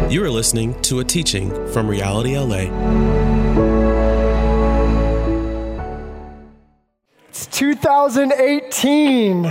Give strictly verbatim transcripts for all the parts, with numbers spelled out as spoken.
You are listening to a teaching from Reality L A. It's two thousand eighteen,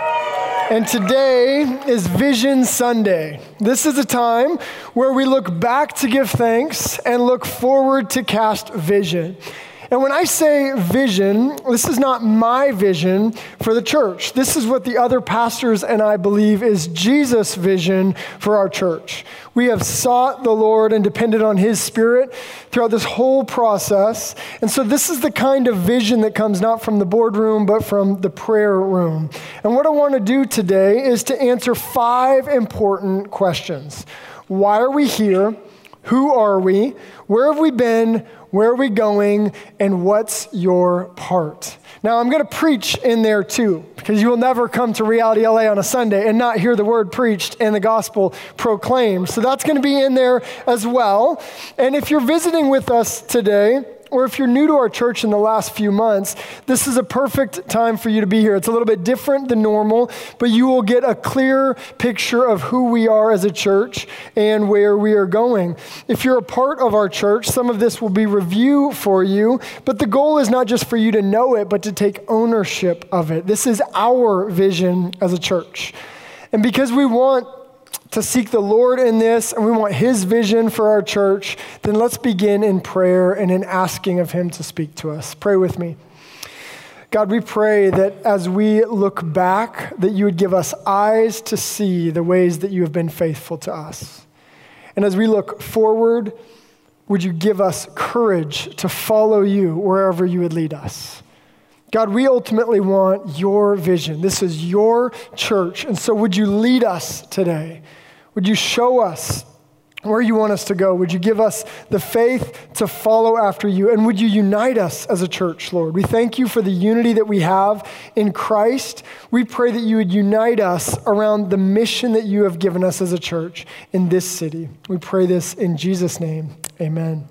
and today is Vision Sunday. This is a time where we look back to give thanks and look forward to cast vision. And when I say vision, this is not my vision for the church. This is what the other pastors and I believe is Jesus' vision for our church. We have sought the Lord and depended on His Spirit throughout this whole process. And so this is the kind of vision that comes not from the boardroom, but from the prayer room. And what I want to do today is to answer five important questions. Why are we here? Who are we? Where have we been? Where are we going? And what's your part? Now, I'm going to preach in there too, because you will never come to Reality L A on a Sunday and not hear the word preached and the gospel proclaimed. So that's going to be in there as well. And if you're visiting with us today, or if you're new to our church in the last few months, this is a perfect time for you to be here. It's a little bit different than normal, but you will get a clear picture of who we are as a church and where we are going. If you're a part of our church, some of this will be review for you, but the goal is not just for you to know it, but to take ownership of it. This is our vision as a church. And because we want to seek the Lord in this, and we want His vision for our church, then let's begin in prayer and in asking of Him to speak to us. Pray with me. God, we pray that as we look back, that you would give us eyes to see the ways that you have been faithful to us. And as we look forward, would you give us courage to follow you wherever you would lead us? God, we ultimately want your vision. This is your church. And so would you lead us today? Would you show us where you want us to go? Would you give us the faith to follow after you? And would you unite us as a church, Lord? We thank you for the unity that we have in Christ. We pray that you would unite us around the mission that you have given us as a church in this city. We pray this in Jesus' name. Amen.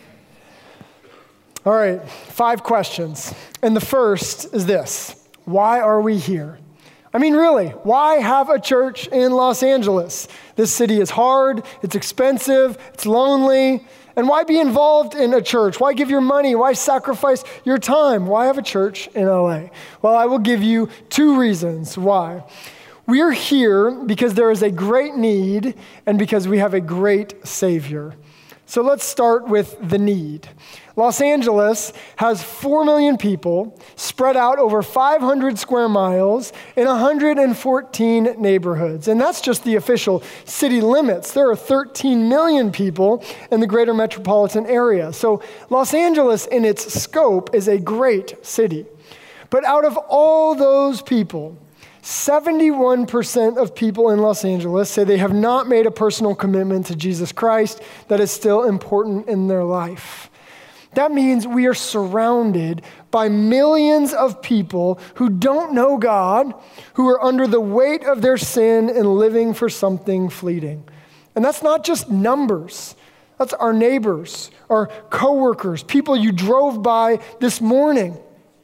All right, five questions. And the first is this: why are we here? I mean, really, why have a church in Los Angeles? This city is hard, it's expensive, it's lonely. And why be involved in a church? Why give your money? Why sacrifice your time? Why have a church in L A? Well, I will give you two reasons why. We are here because there is a great need and because we have a great Savior. So let's start with the need. Los Angeles has four million people spread out over five hundred square miles in one hundred fourteen neighborhoods. And that's just the official city limits. There are thirteen million people in the greater metropolitan area. So Los Angeles in its scope is a great city. But out of all those people, seventy-one percent of people in Los Angeles say they have not made a personal commitment to Jesus Christ that is still important in their life. That means we are surrounded by millions of people who don't know God, who are under the weight of their sin and living for something fleeting. And that's not just numbers. That's our neighbors, our coworkers, people you drove by this morning.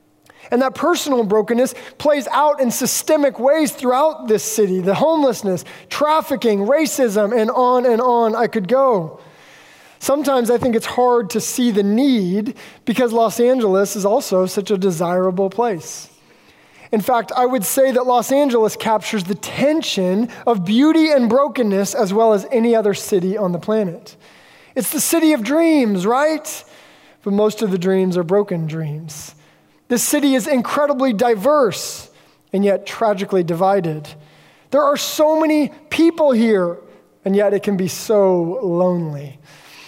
And that personal brokenness plays out in systemic ways throughout this city. The homelessness, trafficking, racism, and on and on I could go. Sometimes I think it's hard to see the need because Los Angeles is also such a desirable place. In fact, I would say that Los Angeles captures the tension of beauty and brokenness as well as any other city on the planet. It's the city of dreams, right? But most of the dreams are broken dreams. This city is incredibly diverse and yet tragically divided. There are so many people here, and yet it can be so lonely.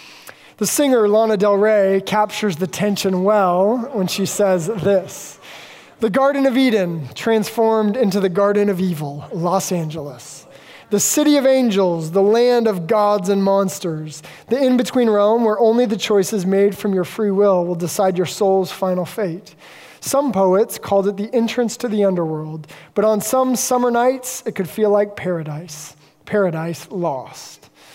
The singer Lana Del Rey captures the tension well when she says this: "The Garden of Eden transformed into the Garden of Evil, Los Angeles. The city of angels, the land of gods and monsters, the in-between realm where only the choices made from your free will will decide your soul's final fate. Some poets called it the entrance to the underworld, but on some summer nights, it could feel like paradise, paradise lost."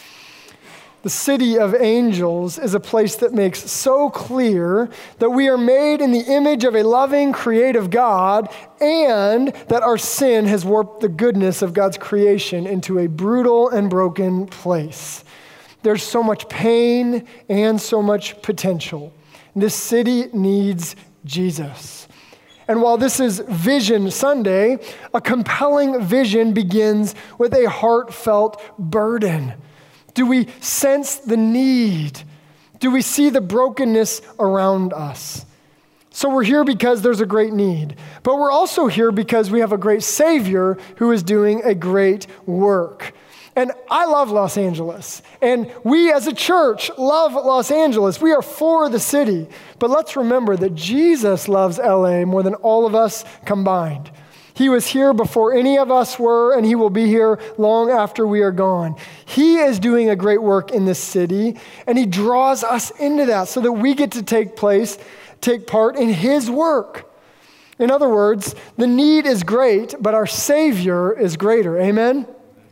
The city of angels is a place that makes so clear that we are made in the image of a loving, creative God, and that our sin has warped the goodness of God's creation into a brutal and broken place. there's so much pain and so much potential. This city needs Jesus. And while this is Vision Sunday, a compelling vision begins with a heartfelt burden. Do we sense the need? Do we see the brokenness around us? So we're here because there's a great need, but we're also here because we have a great Savior who is doing a great work. And I love Los Angeles, and we as a church love Los Angeles. We are for the city, but let's remember that Jesus loves L A more than all of us combined. He was here before any of us were, and he will be here long after we are gone. He is doing a great work in this city, and he draws us into that so that we get to take place, take part in his work. In other words, the need is great, but our Savior is greater. Amen?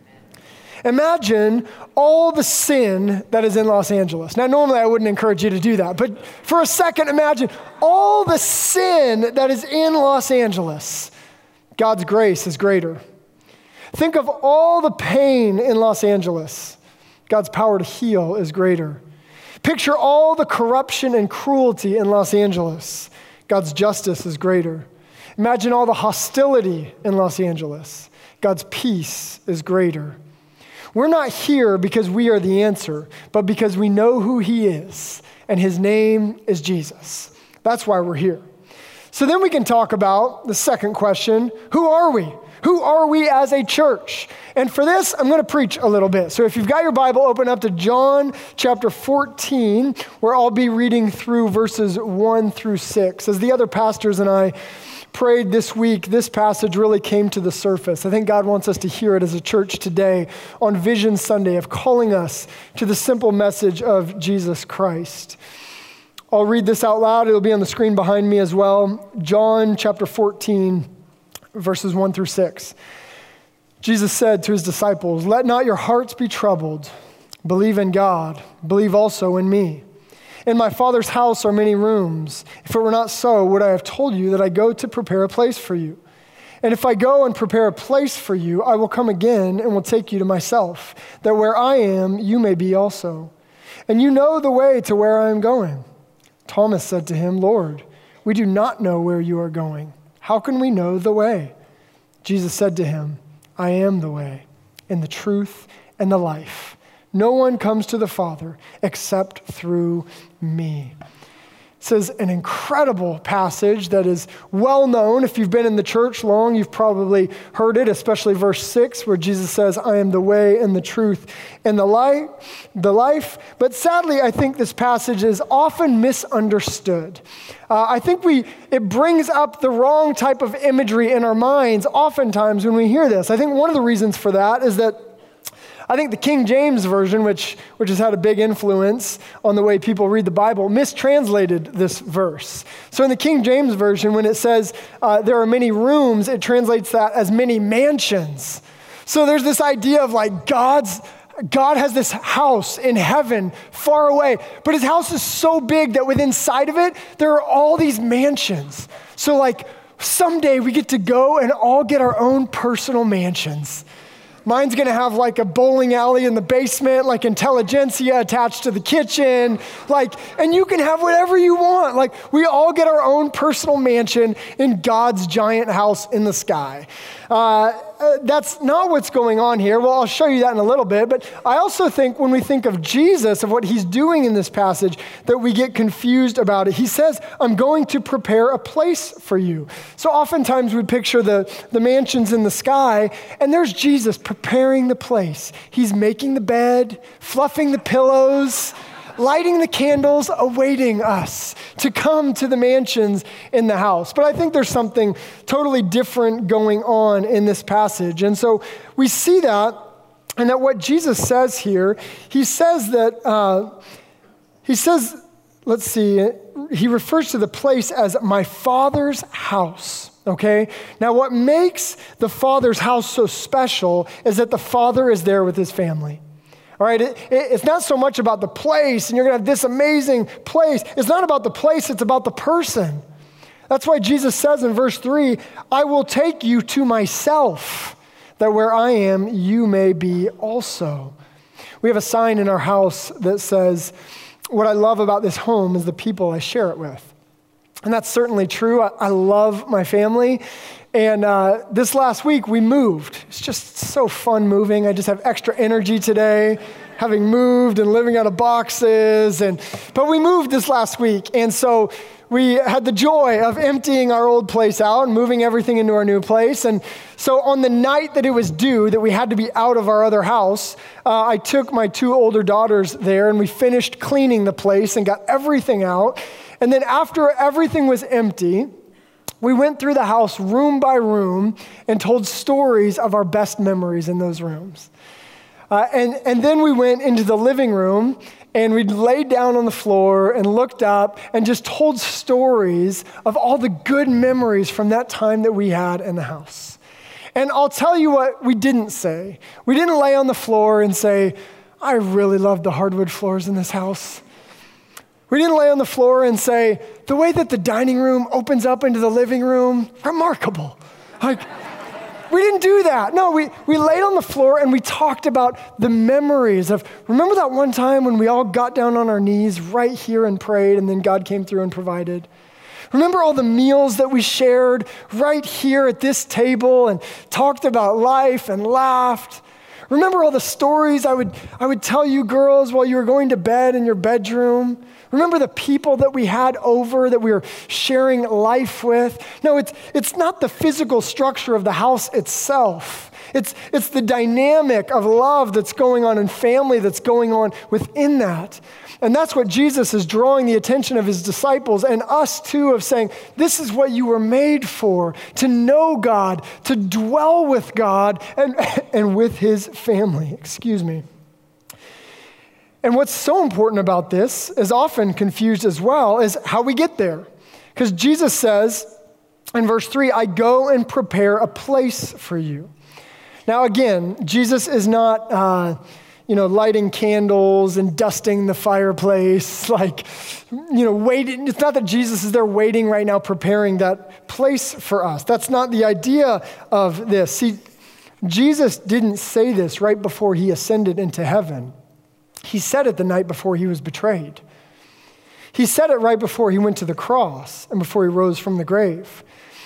Imagine all the sin that is in Los Angeles. Now, normally I wouldn't encourage you to do that, but for a second, imagine all the sin that is in Los Angeles. God's grace is greater. Think of all the pain in Los Angeles. God's power to heal is greater. Picture all the corruption and cruelty in Los Angeles. God's justice is greater. Imagine all the hostility in Los Angeles. God's peace is greater. We're not here because we are the answer, but because we know who he is, and his name is Jesus. That's why we're here. So then we can talk about the second question, who are we? Who are we as a church? And for this, I'm going to preach a little bit. So if you've got your Bible, open up to John chapter fourteen, where I'll be reading through verses one through six. As the other pastors and I prayed this week, this passage really came to the surface. I think God wants us to hear it as a church today on Vision Sunday of calling us to the simple message of Jesus Christ. I'll read this out loud. It'll be on the screen behind me as well. John chapter fourteen, verses one through six. Jesus said to his disciples, "Let not your hearts be troubled. Believe in God. Believe also in me. In my Father's house are many rooms. If it were not so, would I have told you that I go to prepare a place for you? And if I go and prepare a place for you, I will come again and will take you to myself, that where I am, you may be also. And you know the way to where I am going." Thomas said to him, "Lord, we do not know where you are going. How can we know the way?" Jesus said to him, "I am the way, and the truth, and the life. No one comes to the Father except through me." This is an incredible passage that is well known. If you've been in the church long, you've probably heard it, especially verse six, where Jesus says, "I am the way and the truth and the light, the life." But sadly, I think this passage is often misunderstood. Uh, I think we it brings up the wrong type of imagery in our minds oftentimes when we hear this. I think one of the reasons for that is that I think the King James Version, which, which has had a big influence on the way people read the Bible, mistranslated this verse. So in the King James Version, when it says uh, there are many rooms, it translates that as many mansions. So there's this idea of like God's God has this house in heaven far away, but his house is so big that within sight of it, there are all these mansions. So like someday we get to go and all get our own personal mansions. Mine's gonna have like a bowling alley in the basement, like intelligentsia attached to the kitchen, like, and you can have whatever you want. Like, we all get our own personal mansion in God's giant house in the sky. Uh, uh, that's not what's going on here. Well, I'll show you that in a little bit, but I also think when we think of Jesus, of what he's doing in this passage, that we get confused about it. He says, "I'm going to prepare a place for you." So oftentimes we picture the, the mansions in the sky, and there's Jesus preparing the place. He's making the bed, fluffing the pillows, lighting the candles, awaiting us to come to the mansions in the house. But I think there's something totally different going on in this passage. And so we see that, and that what Jesus says here, he says that, uh, he says, let's see, he refers to the place as my Father's house. Okay? Now what makes the Father's house so special is that the Father is there with his family. All right, it, it, it's not so much about the place, and you're going to have this amazing place. It's not about the place, it's about the person. That's why Jesus says in verse three, "I will take you to myself, that where I am, you may be also." We have a sign in our house that says, what I love about this home is the people I share it with. And that's certainly true. I, I love my family. And uh, this last week we moved. It's just so fun moving. I just have extra energy today, having moved and living out of boxes. And but we moved this last week. And so we had the joy of emptying our old place out and moving everything into our new place. And so on the night that it was due, that we had to be out of our other house, uh, I took my two older daughters there and we finished cleaning the place and got everything out. And then after everything was empty, we went through the house room by room and told stories of our best memories in those rooms. Uh, and, and then we went into the living room and we laid down on the floor and looked up and just told stories of all the good memories from that time that we had in the house. And I'll tell you what we didn't say. We didn't lay on the floor and say, I really love the hardwood floors in this house. We didn't lay on the floor and say, the way that the dining room opens up into the living room, remarkable. Like, we didn't do that. No, we, we laid on the floor and we talked about the memories of, remember that one time when we all got down on our knees right here and prayed and then God came through and provided? Remember all the meals that we shared right here at this table and talked about life and laughed? Remember all the stories I would I would tell you girls while you were going to bed in your bedroom? Remember the people that we had over that we were sharing life with? No, it's it's not the physical structure of the house itself. It's it's the dynamic of love that's going on and family that's going on within that. And that's what Jesus is drawing the attention of his disciples and us too, of saying, this is what you were made for, to know God, to dwell with God and, and with his family. Excuse me. And what's so important about this, is often confused as well, is how we get there. Because Jesus says in verse three, I go and prepare a place for you. Now again, Jesus is not... Uh, you know, lighting candles and dusting the fireplace, like, you know, waiting. It's not that Jesus is there waiting right now, preparing that place for us. That's not the idea of this. See, Jesus didn't say this right before he ascended into heaven. He said it the night before he was betrayed. He said it right before he went to the cross and before he rose from the grave.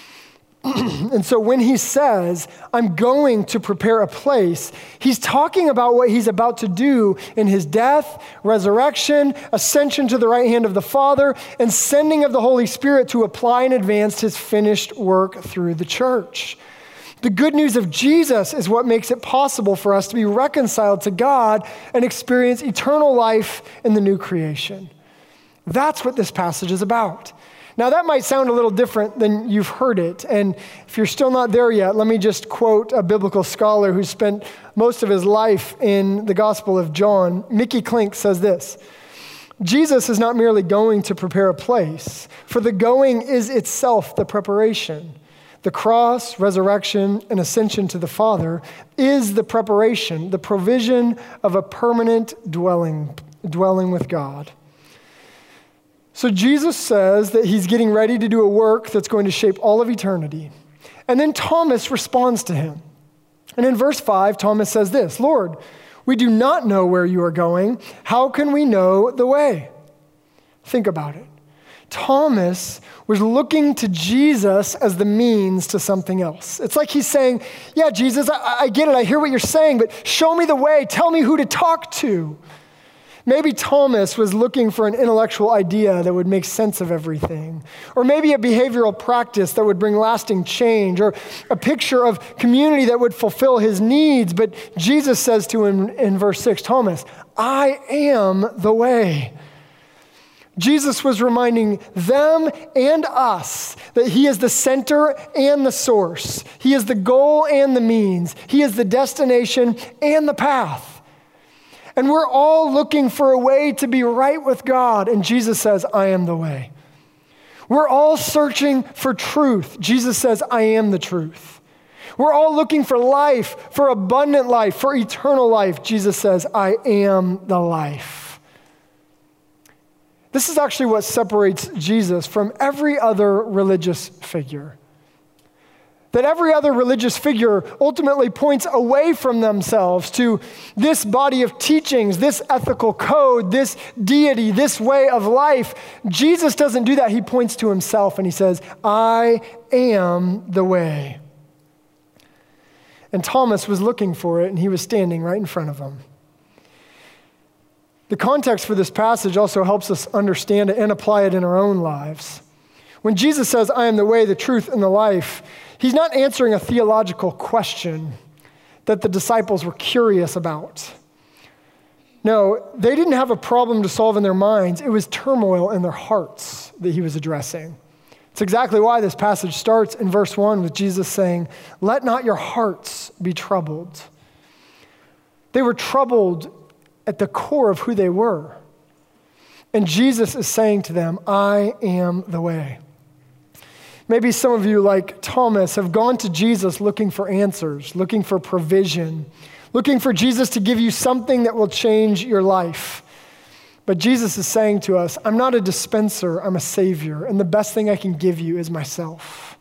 And so when he says, I'm going to prepare a place, he's talking about what he's about to do in his death, resurrection, ascension to the right hand of the Father, and sending of the Holy Spirit to apply and advance his finished work through the church. The good news of Jesus is what makes it possible for us to be reconciled to God and experience eternal life in the new creation. That's what this passage is about. Now, that might sound a little different than you've heard it. And if you're still not there yet, let me just quote a biblical scholar who spent most of his life in the Gospel of John. Mickey Klink says this, Jesus is not merely going to prepare a place, for the going is itself the preparation. The cross, resurrection, and ascension to the Father is the preparation, the provision of a permanent dwelling, dwelling with God. So Jesus says that he's getting ready to do a work that's going to shape all of eternity. And then Thomas responds to him. And in verse five, Thomas says this, Lord, we do not know where you are going. How can we know the way? Think about it. Thomas was looking to Jesus as the means to something else. It's like he's saying, yeah, Jesus, I, I get it. I hear what you're saying, but show me the way. Tell me who to talk to. Maybe Thomas was looking for an intellectual idea that would make sense of everything. Or maybe a behavioral practice that would bring lasting change. Or a picture of community that would fulfill his needs. But Jesus says to him in verse six, Thomas, I am the way. Jesus was reminding them and us that he is the center and the source. He is the goal and the means. He is the destination and the path. And we're all looking for a way to be right with God. And Jesus says, I am the way. We're all searching for truth. Jesus says, I am the truth. We're all looking for life, for abundant life, for eternal life. Jesus says, I am the life. This is actually what separates Jesus from every other religious figure. that every other religious figure ultimately points away from themselves to this body of teachings, this ethical code, this deity, this way of life. Jesus doesn't do that. He points to himself and he says, I am the way. And Thomas was looking for it and he was standing right in front of him. The context for this passage also helps us understand it and apply it in our own lives. When Jesus says, I am the way, the truth, and the life, he's not answering a theological question that the disciples were curious about. No, they didn't have a problem to solve in their minds. It was turmoil in their hearts that he was addressing. It's exactly why this passage starts in verse one with Jesus saying, let not your hearts be troubled. They were troubled at the core of who they were. And Jesus is saying to them, I am the way. Maybe some of you, like Thomas, have gone to Jesus looking for answers, looking for provision, looking for Jesus to give you something that will change your life. But Jesus is saying to us, I'm not a dispenser, I'm a savior, and the best thing I can give you is myself.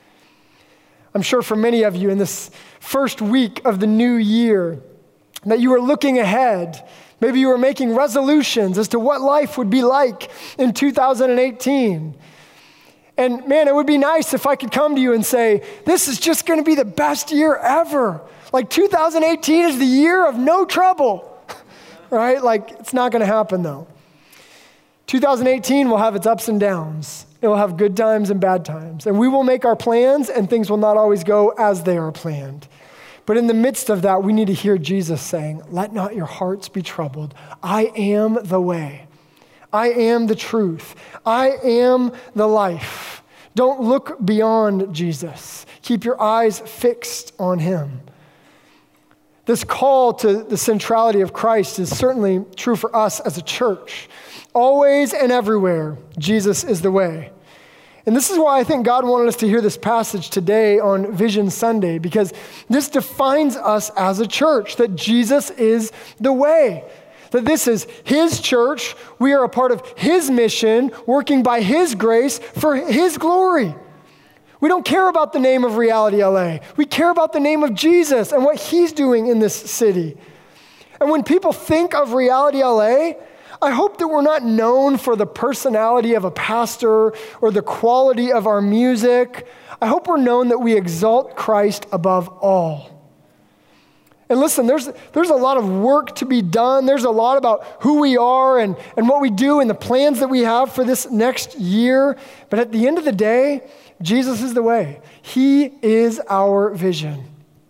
I'm sure for many of you in this first week of the new year, that you are looking ahead. Maybe you are making resolutions as to what life would be like in two thousand eighteen. And man, it would be nice if I could come to you and say, this is just going to be the best year ever. Like two thousand eighteen is the year of no trouble, right? Like it's not going to happen though. two thousand eighteen will have its ups and downs. It will have good times and bad times. And we will make our plans and things will not always go as they are planned. But in the midst of that, we need to hear Jesus saying, let not your hearts be troubled. I am the way. I am the truth. I am the life. Don't look beyond Jesus. Keep your eyes fixed on him. This call to the centrality of Christ is certainly true for us as a church. Always and everywhere, Jesus is the way. And this is why I think God wanted us to hear this passage today on Vision Sunday, because this defines us as a church, that Jesus is the way. That this is his church. We are a part of his mission, working by his grace for his glory. We don't care about the name of Reality L A. We care about the name of Jesus and what he's doing in this city. And when people think of Reality L A, I hope that we're not known for the personality of a pastor or the quality of our music. I hope we're known that we exalt Christ above all. And listen, there's there's a lot of work to be done. There's a lot about who we are and, and what we do and the plans that we have for this next year. But at the end of the day, Jesus is the way. He is our vision.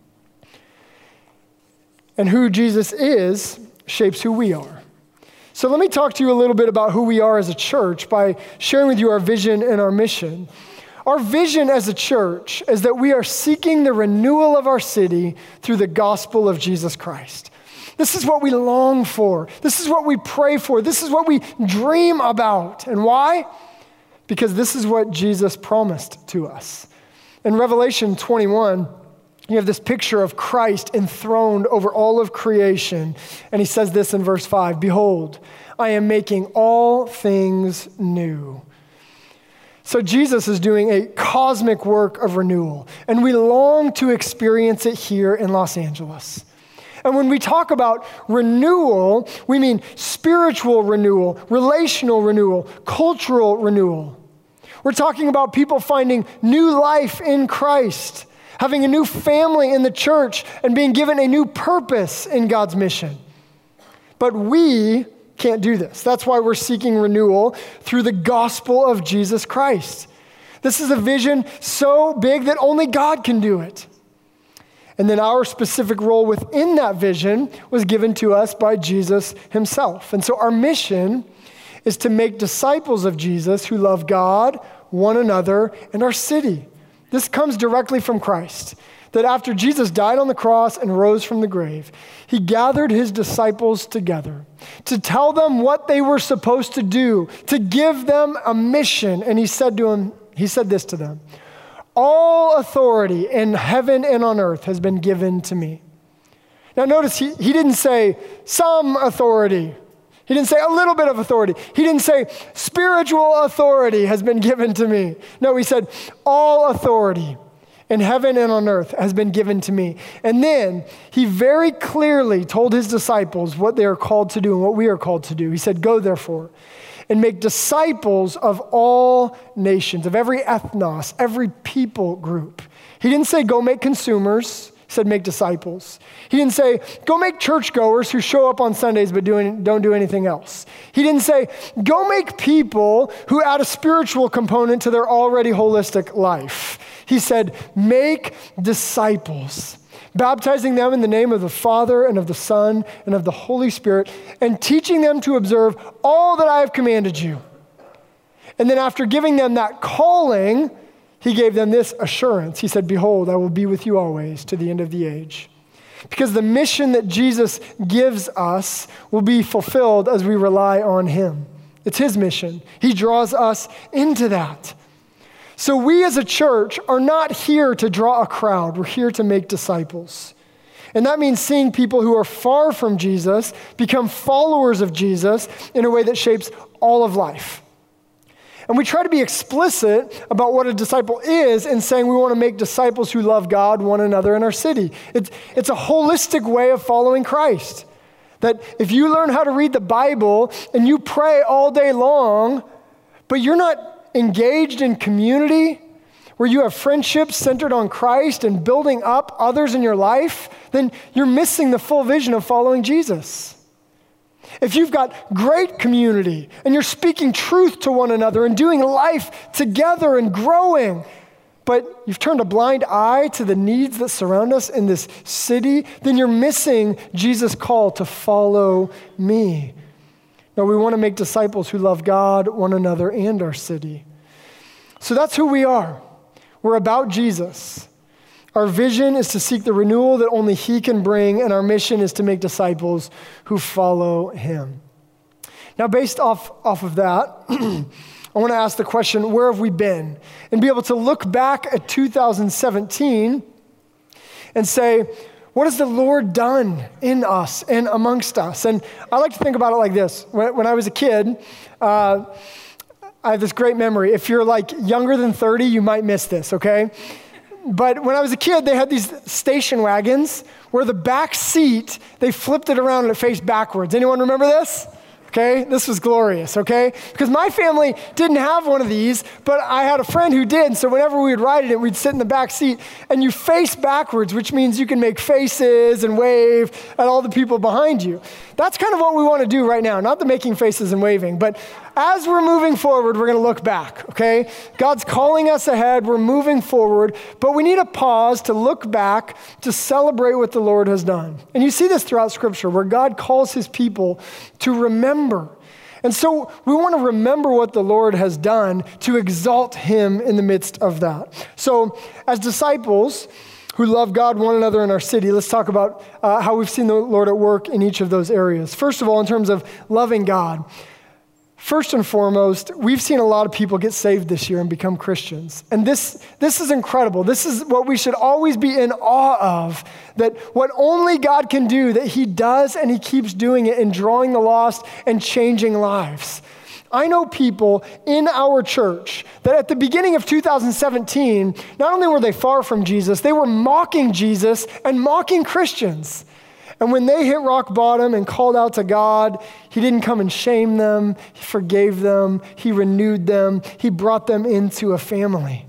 And who Jesus is shapes who we are. So let me talk to you a little bit about who we are as a church by sharing with you our vision and our mission. Our vision as a church is that we are seeking the renewal of our city through the gospel of Jesus Christ. This is what we long for. This is what we pray for. This is what we dream about. And why? Because this is what Jesus promised to us. In Revelation twenty-one, you have this picture of Christ enthroned over all of creation. And he says this in verse five, behold, I am making all things new. So Jesus is doing a cosmic work of renewal, and we long to experience it here in Los Angeles. And when we talk about renewal, we mean spiritual renewal, relational renewal, cultural renewal. We're talking about people finding new life in Christ, having a new family in the church, and being given a new purpose in God's mission. But we can't do this. That's why we're seeking renewal through the gospel of Jesus Christ. This is a vision so big that only God can do it. And then our specific role within that vision was given to us by Jesus himself. And so our mission is to make disciples of Jesus who love God, one another, and our city. This comes directly from Christ, that after Jesus died on the cross and rose from the grave, he gathered his disciples together to tell them what they were supposed to do, to give them a mission. And he said to him, he said this to them, all authority in heaven and on earth has been given to me. Now notice he, he didn't say some authority. He didn't say a little bit of authority. He didn't say spiritual authority has been given to me. No, he said all authority in heaven and on earth has been given to me. And then he very clearly told his disciples what they are called to do and what we are called to do. He said, go therefore and make disciples of all nations, of every ethnos, every people group. He didn't say go make consumers. He said make disciples. He didn't say go make churchgoers who show up on Sundays but doing, don't do anything else. He didn't say go make people who add a spiritual component to their already holistic life. He said make disciples, baptizing them in the name of the Father and of the Son and of the Holy Spirit, and teaching them to observe all that I have commanded you. And then after giving them that calling, he gave them this assurance. He said, behold, I will be with you always to the end of the age. Because the mission that Jesus gives us will be fulfilled as we rely on him. It's his mission. He draws us into that. So we as a church are not here to draw a crowd. We're here to make disciples. And that means seeing people who are far from Jesus become followers of Jesus in a way that shapes all of life. And we try to be explicit about what a disciple is in saying we want to make disciples who love God, one another, and our city. It's, it's a holistic way of following Christ. That if you learn how to read the Bible and you pray all day long, but you're not engaged in community where you have friendships centered on Christ and building up others in your life, then you're missing the full vision of following Jesus. If you've got great community and you're speaking truth to one another and doing life together and growing, but you've turned a blind eye to the needs that surround us in this city, then you're missing Jesus' call to follow me. No, we want to make disciples who love God, one another, and our city. So that's who we are. We're about Jesus. Our vision is to seek the renewal that only he can bring, and our mission is to make disciples who follow him. Now, based off, off of that, I want to ask the question, where have we been? And be able to look back at two thousand seventeen and say, what has the Lord done in us and amongst us? And I like to think about it like this. When, when I was a kid, uh, I have this great memory. If you're like younger than thirty, you might miss this, okay? But when I was a kid, they had these station wagons where the back seat, they flipped it around and it faced backwards. Anyone remember this? Okay, this was glorious, okay? Because my family didn't have one of these, but I had a friend who did, so whenever we would ride in it, we'd sit in the back seat, and you face backwards, which means you can make faces and wave at all the people behind you. That's kind of what we want to do right now, not the making faces and waving, but as we're moving forward, we're going to look back, okay? God's calling us ahead, we're moving forward, but we need a pause to look back to celebrate what the Lord has done. And you see this throughout Scripture, where God calls his people to remember. And so we want to remember what the Lord has done to exalt him in the midst of that. So as disciples who love God, one another, in our city, let's talk about uh, how we've seen the Lord at work in each of those areas. First of all, in terms of loving God, first and foremost, we've seen a lot of people get saved this year and become Christians. And this, this is incredible. This is what we should always be in awe of, that what only God can do, that he does and he keeps doing it in drawing the lost and changing lives. I know people in our church that at the beginning of two thousand seventeen, not only were they far from Jesus, they were mocking Jesus and mocking Christians. And when they hit rock bottom and called out to God, he didn't come and shame them. He forgave them. He renewed them. He brought them into a family.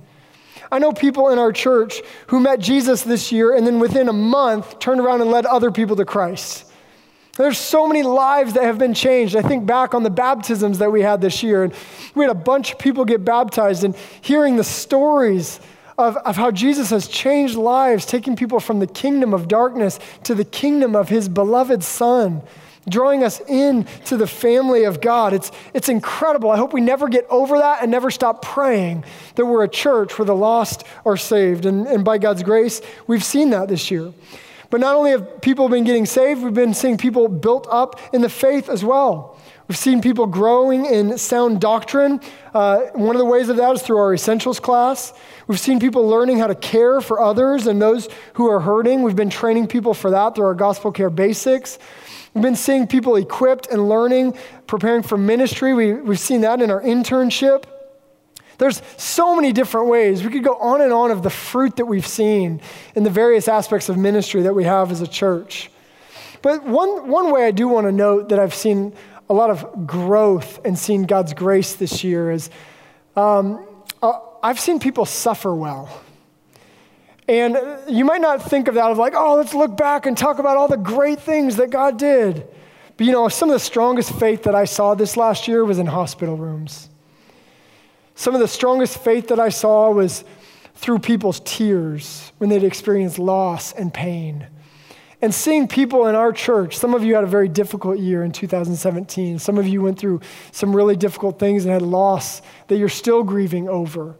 I know people in our church who met Jesus this year and then within a month turned around and led other people to Christ. There's so many lives that have been changed. I think back on the baptisms that we had this year, and we had a bunch of people get baptized, and hearing the stories Of, of how Jesus has changed lives, taking people from the kingdom of darkness to the kingdom of his beloved Son, drawing us into the family of God. It's, it's incredible. I hope we never get over that and never stop praying that we're a church where the lost are saved. And, and by God's grace, we've seen that this year. But not only have people been getting saved, we've been seeing people built up in the faith as well. We've seen people growing in sound doctrine. Uh, one of the ways of that is through our essentials class. We've seen people learning how to care for others and those who are hurting. We've been training people for that through our gospel care basics. We've been seeing people equipped and learning, preparing for ministry. We, we've seen that in our internship. There's so many different ways. We could go on and on of the fruit that we've seen in the various aspects of ministry that we have as a church. But one, one way I do want to note that I've seen a lot of growth and seen God's grace this year is um, uh, I've seen people suffer well. And you might not think of that of like, oh, let's look back and talk about all the great things that God did. But you know, some of the strongest faith that I saw this last year was in hospital rooms. Some of the strongest faith that I saw was through people's tears when they'd experienced loss and pain. And seeing people in our church, some of you had a very difficult year in two thousand seventeen. Some of you went through some really difficult things and had loss that you're still grieving over.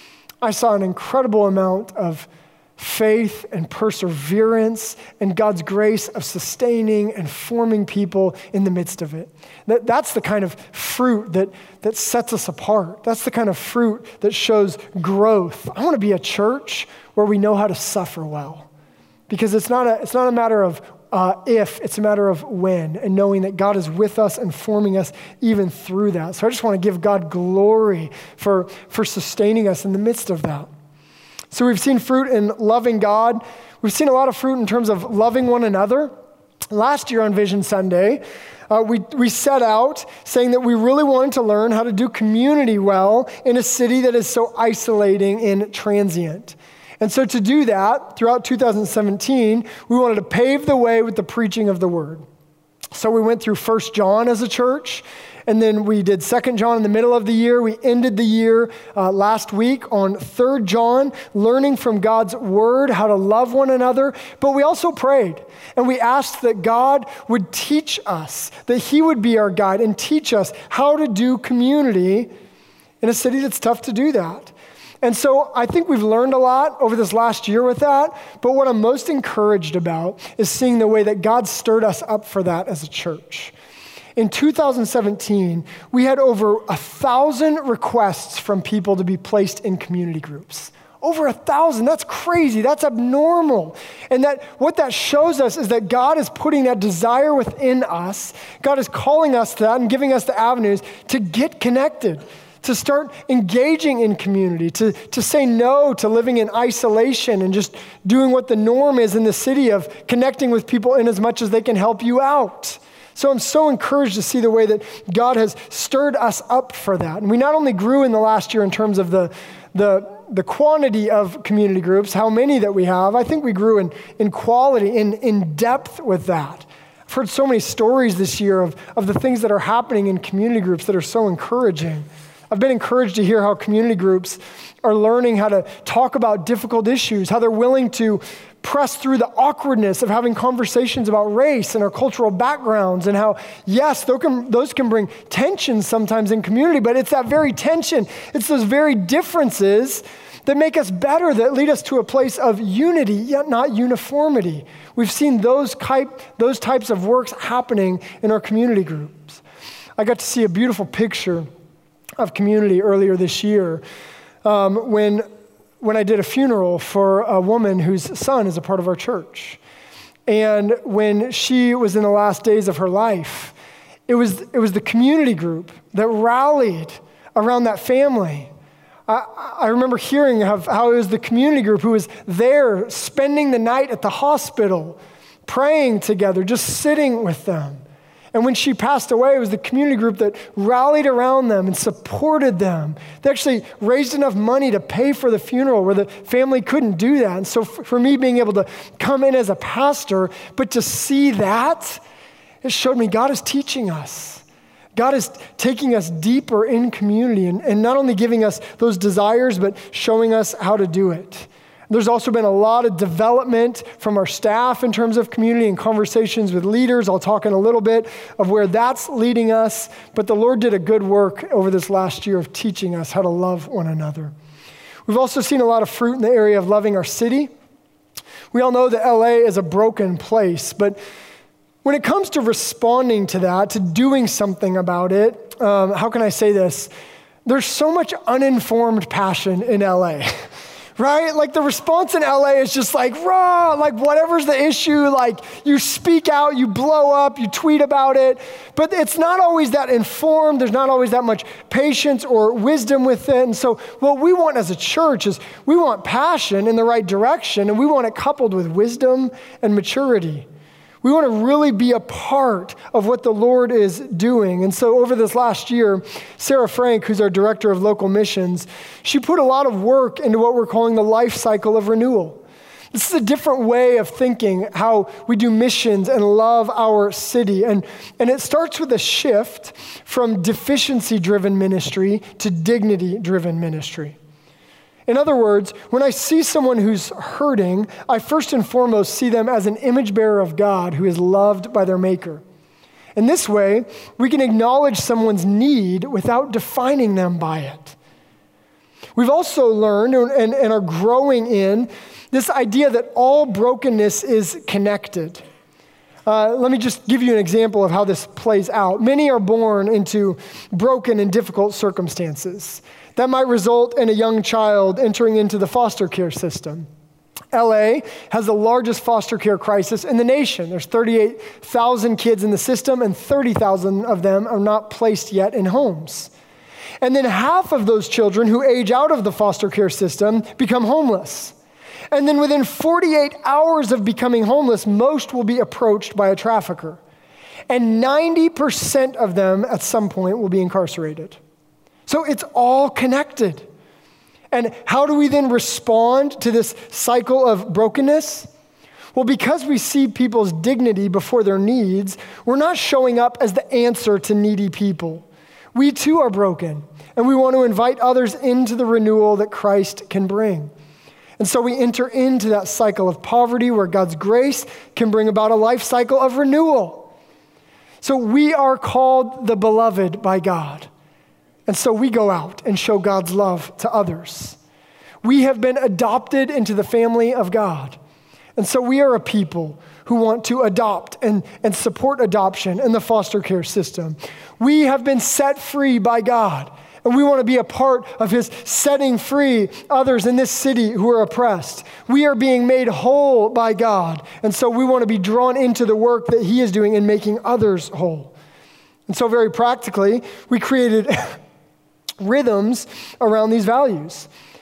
I saw an incredible amount of faith and perseverance and God's grace of sustaining and forming people in the midst of it. That, that's the kind of fruit that, that sets us apart. That's the kind of fruit that shows growth. I want to be a church where we know how to suffer well, because it's not a, it's not a matter of uh, if, it's a matter of when, and knowing that God is with us and forming us even through that. So I just want to give God glory for, for sustaining us in the midst of that. So we've seen fruit in loving God. We've seen a lot of fruit in terms of loving one another. Last year on Vision Sunday, uh, we, we set out saying that we really wanted to learn how to do community well in a city that is so isolating and transient. And so to do that, throughout two thousand seventeen, we wanted to pave the way with the preaching of the word. So we went through First John as a church, and then we did Second John in the middle of the year. We ended the year uh, last week on Third John, learning from God's word how to love one another. But we also prayed, and we asked that God would teach us, that he would be our guide and teach us how to do community in a city that's tough to do that. And so I think we've learned a lot over this last year with that, but what I'm most encouraged about is seeing the way that God stirred us up for that as a church. In two thousand seventeen, we had over a thousand requests from people to be placed in community groups. Over a thousand, that's crazy, that's abnormal. And that what that shows us is that God is putting that desire within us. God is calling us to that and giving us the avenues to get connected, to start engaging in community, to, to say no to living in isolation and just doing what the norm is in the city of connecting with people in as much as they can help you out. So I'm so encouraged to see the way that God has stirred us up for that. And we not only grew in the last year in terms of the, the, the quantity of community groups, how many that we have, I think we grew in, in quality, in, in depth with that. I've heard so many stories this year of, of the things that are happening in community groups that are so encouraging. I've been encouraged to hear how community groups are learning how to talk about difficult issues, how they're willing to press through the awkwardness of having conversations about race and our cultural backgrounds, and how, yes, those can, those can bring tension sometimes in community, but it's that very tension, it's those very differences that make us better, that lead us to a place of unity, yet not uniformity. We've seen those type, those types of works happening in our community groups. I got to see a beautiful picture of community earlier this year um, when when I did a funeral for a woman whose son is a part of our church. And when she was in the last days of her life, it was it was the community group that rallied around that family. I, I remember hearing of how it was the community group who was there spending the night at the hospital, praying together, just sitting with them. And when she passed away, it was the community group that rallied around them and supported them. They actually raised enough money to pay for the funeral where the family couldn't do that. And so for me being able to come in as a pastor, but to see that, it showed me God is teaching us. God is taking us deeper in community and, and not only giving us those desires, but showing us how to do it. There's also been a lot of development from our staff in terms of community and conversations with leaders. I'll talk in a little bit of where that's leading us. But the Lord did a good work over this last year of teaching us how to love one another. We've also seen a lot of fruit in the area of loving our city. We all know that L A is a broken place, but when it comes to responding to that, to doing something about it, um, how can I say this? There's so much uninformed passion in L A. right? Like the response in L A is just like, raw, like whatever's the issue, like you speak out, you blow up, you tweet about it. But it's not always that informed. There's not always that much patience or wisdom with it. And so what we want as a church is we want passion in the right direction, and we want it coupled with wisdom and maturity. We want to really be a part of what the Lord is doing. And so over this last year, Sarah Frank, who's our director of local missions, she put a lot of work into what we're calling the life cycle of renewal. This is a different way of thinking how we do missions and love our city. And, and it starts with a shift from deficiency-driven ministry to dignity-driven ministry. In other words, when I see someone who's hurting, I first and foremost see them as an image bearer of God who is loved by their Maker. In this way, we can acknowledge someone's need without defining them by it. We've also learned and, and are growing in this idea that all brokenness is connected. Uh, let me just give you an example of how this plays out. Many are born into broken and difficult circumstances. That might result in a young child entering into the foster care system. L A has the largest foster care crisis in the nation. There's thirty-eight thousand kids in the system, and thirty thousand of them are not placed yet in homes. And then half of those children who age out of the foster care system become homeless. And then within forty-eight hours of becoming homeless, most will be approached by a trafficker. And ninety percent of them at some point will be incarcerated. So it's all connected. And how do we then respond to this cycle of brokenness? Well, because we see people's dignity before their needs, we're not showing up as the answer to needy people. We too are broken, and we want to invite others into the renewal that Christ can bring. And so we enter into that cycle of poverty where God's grace can bring about a life cycle of renewal. So we are called the beloved by God. And so we go out and show God's love to others. We have been adopted into the family of God. And so we are a people who want to adopt and, and support adoption in the foster care system. We have been set free by God. And we want to be a part of his setting free others in this city who are oppressed. We are being made whole by God. And so we want to be drawn into the work that he is doing in making others whole. And so very practically, we created rhythms around these values.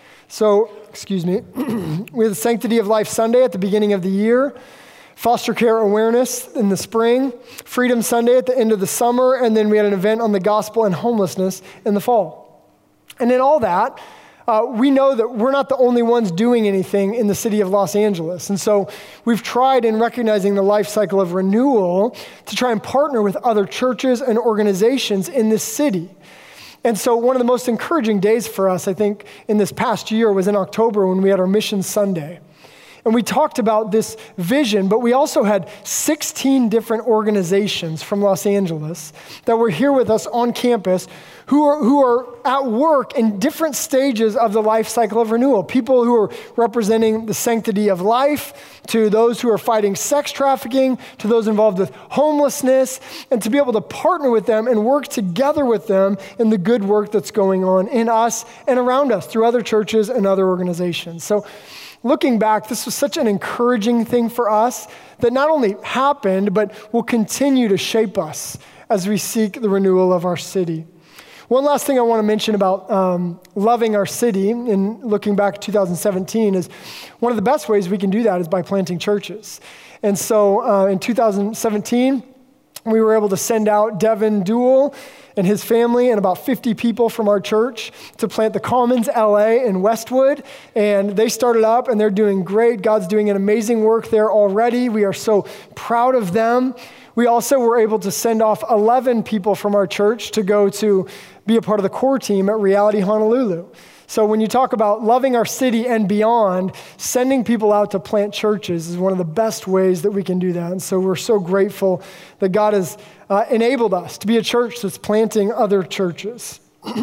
So, excuse me, we have the Sanctity of Life Sunday at the beginning of the year, Foster Care Awareness in the spring, Freedom Sunday at the end of the summer, and then we had an event on the gospel and homelessness in the fall. And in all that, uh, we know that we're not the only ones doing anything in the city of Los Angeles. And so we've tried in recognizing the life cycle of renewal to try and partner with other churches and organizations in this city. And so one of the most encouraging days for us, I think, in this past year was in October when we had our Mission Sunday. And we talked about this vision, but we also had sixteen different organizations from Los Angeles that were here with us on campus who are, who are at work in different stages of the life cycle of renewal. People who are representing the sanctity of life, to those who are fighting sex trafficking, to those involved with homelessness, and to be able to partner with them and work together with them in the good work that's going on in us and around us through other churches and other organizations. So looking back, this was such an encouraging thing for us that not only happened, but will continue to shape us as we seek the renewal of our city. One last thing I want to mention about um, loving our city and looking back at two thousand seventeen is one of the best ways we can do that is by planting churches. And so uh, in two thousand seventeen, we were able to send out Devin Duell and his family and about fifty people from our church to plant the Commons L A in Westwood. And they started up and they're doing great. God's doing an amazing work there already. We are so proud of them. We also were able to send off eleven people from our church to go to be a part of the core team at Reality Honolulu. So when you talk about loving our city and beyond, sending people out to plant churches is one of the best ways that we can do that. And so we're so grateful that God has uh, enabled us to be a church that's planting other churches.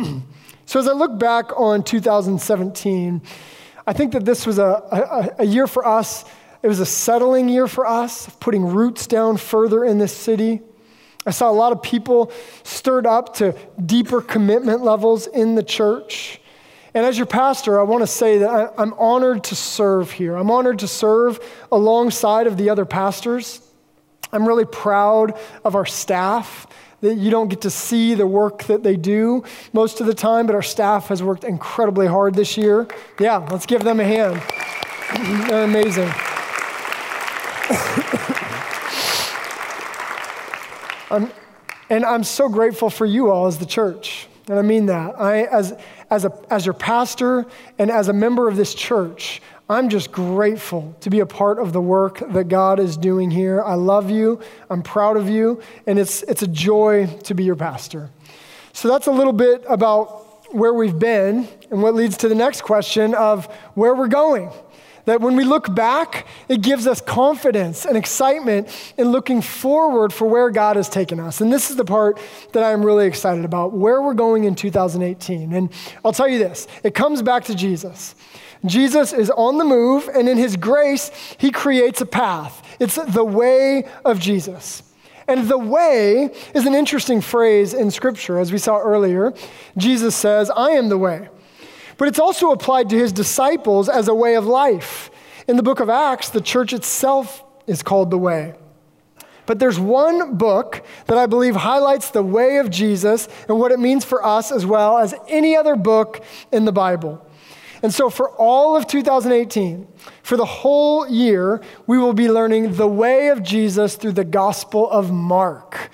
So as I look back on two thousand seventeen, I think that this was a, a, a year for us. It was a settling year for us, putting roots down further in this city. I saw a lot of people stirred up to deeper commitment levels in the church. And as your pastor, I want to say that I, I'm honored to serve here. I'm honored to serve alongside of the other pastors. I'm really proud of our staff, that you don't get to see the work that they do most of the time, but our staff has worked incredibly hard this year. Yeah, let's give them a hand. They're amazing. I'm, and I'm so grateful for you all as the church. And I mean that. I, as, as, a, as your pastor and as a member of this church, I'm just grateful to be a part of the work that God is doing here. I love you. I'm proud of you. And it's, it's a joy to be your pastor. So that's a little bit about where we've been and what leads to the next question of where we're going. That when we look back, it gives us confidence and excitement in looking forward for where God has taken us. And this is the part that I'm really excited about, where we're going in two thousand eighteen. And I'll tell you this, it comes back to Jesus. Jesus is on the move, and in his grace, he creates a path. It's the way of Jesus. And the way is an interesting phrase in Scripture. As we saw earlier, Jesus says, I am the way. But it's also applied to his disciples as a way of life. In the book of Acts, the church itself is called the way. But there's one book that I believe highlights the way of Jesus and what it means for us as well as any other book in the Bible. And so for all of two thousand eighteen, for the whole year, we will be learning the way of Jesus through the Gospel of Mark.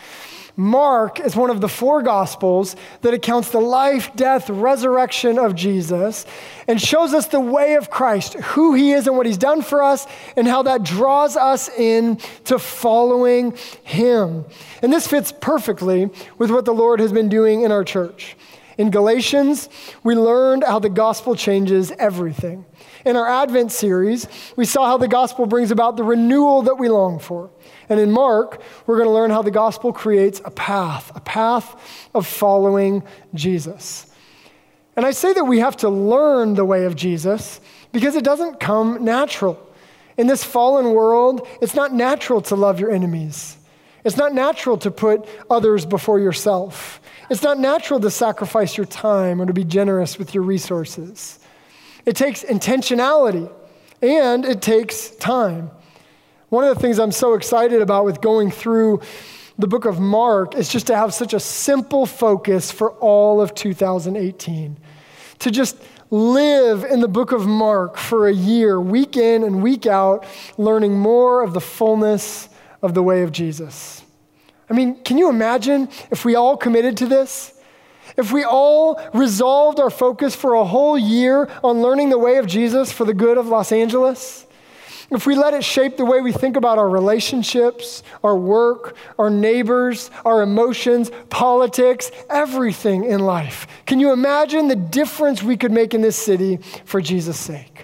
Mark is one of the four Gospels that accounts the life, death, resurrection of Jesus and shows us the way of Christ, who he is and what he's done for us, and how that draws us in to following him. And this fits perfectly with what the Lord has been doing in our church. In Galatians, we learned how the gospel changes everything. In our Advent series, we saw how the gospel brings about the renewal that we long for. And in Mark, we're going to learn how the gospel creates a path, a path of following Jesus. And I say that we have to learn the way of Jesus because it doesn't come natural. In this fallen world, it's not natural to love your enemies. It's not natural to put others before yourself. It's not natural to sacrifice your time or to be generous with your resources. It takes intentionality and it takes time. One of the things I'm so excited about with going through the book of Mark is just to have such a simple focus for all of two thousand eighteen. To just live in the book of Mark for a year, week in and week out, learning more of the fullness of the way of Jesus. I mean, can you imagine if we all committed to this? If we all resolved our focus for a whole year on learning the way of Jesus for the good of Los Angeles? If we let it shape the way we think about our relationships, our work, our neighbors, our emotions, politics, everything in life. Can you imagine the difference we could make in this city for Jesus' sake?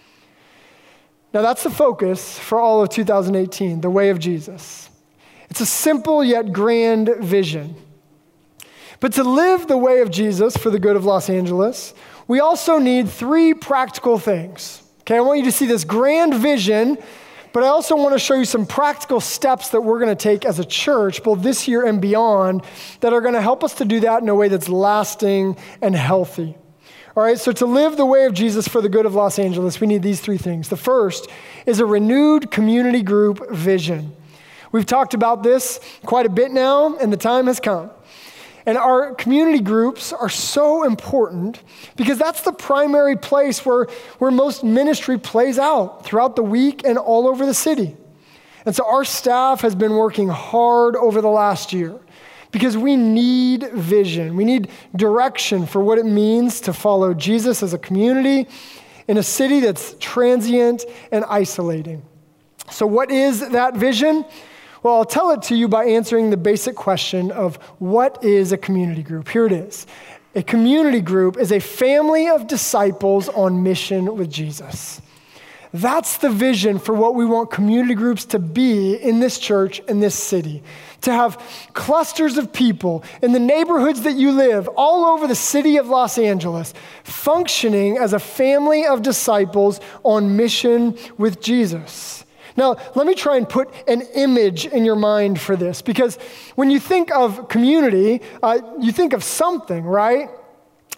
Now that's the focus for all of two thousand eighteen, the way of Jesus. It's a simple yet grand vision. But to live the way of Jesus for the good of Los Angeles, we also need three practical things. Okay, I want you to see this grand vision, but I also want to show you some practical steps that we're going to take as a church, both this year and beyond, that are going to help us to do that in a way that's lasting and healthy. All right, so to live the way of Jesus for the good of Los Angeles, we need these three things. The first is a renewed community group vision. We've talked about this quite a bit now, and the time has come. And our community groups are so important because that's the primary place where, where most ministry plays out throughout the week and all over the city. And so our staff has been working hard over the last year because we need vision. We need direction for what it means to follow Jesus as a community in a city that's transient and isolating. So what is that vision? Well, I'll tell it to you by answering the basic question of what is a community group? Here it is. A community group is a family of disciples on mission with Jesus. That's the vision for what we want community groups to be in this church, in this city. To have clusters of people in the neighborhoods that you live all over the city of Los Angeles functioning as a family of disciples on mission with Jesus. Now, let me try and put an image in your mind for this, because when you think of community, uh, you think of something, right?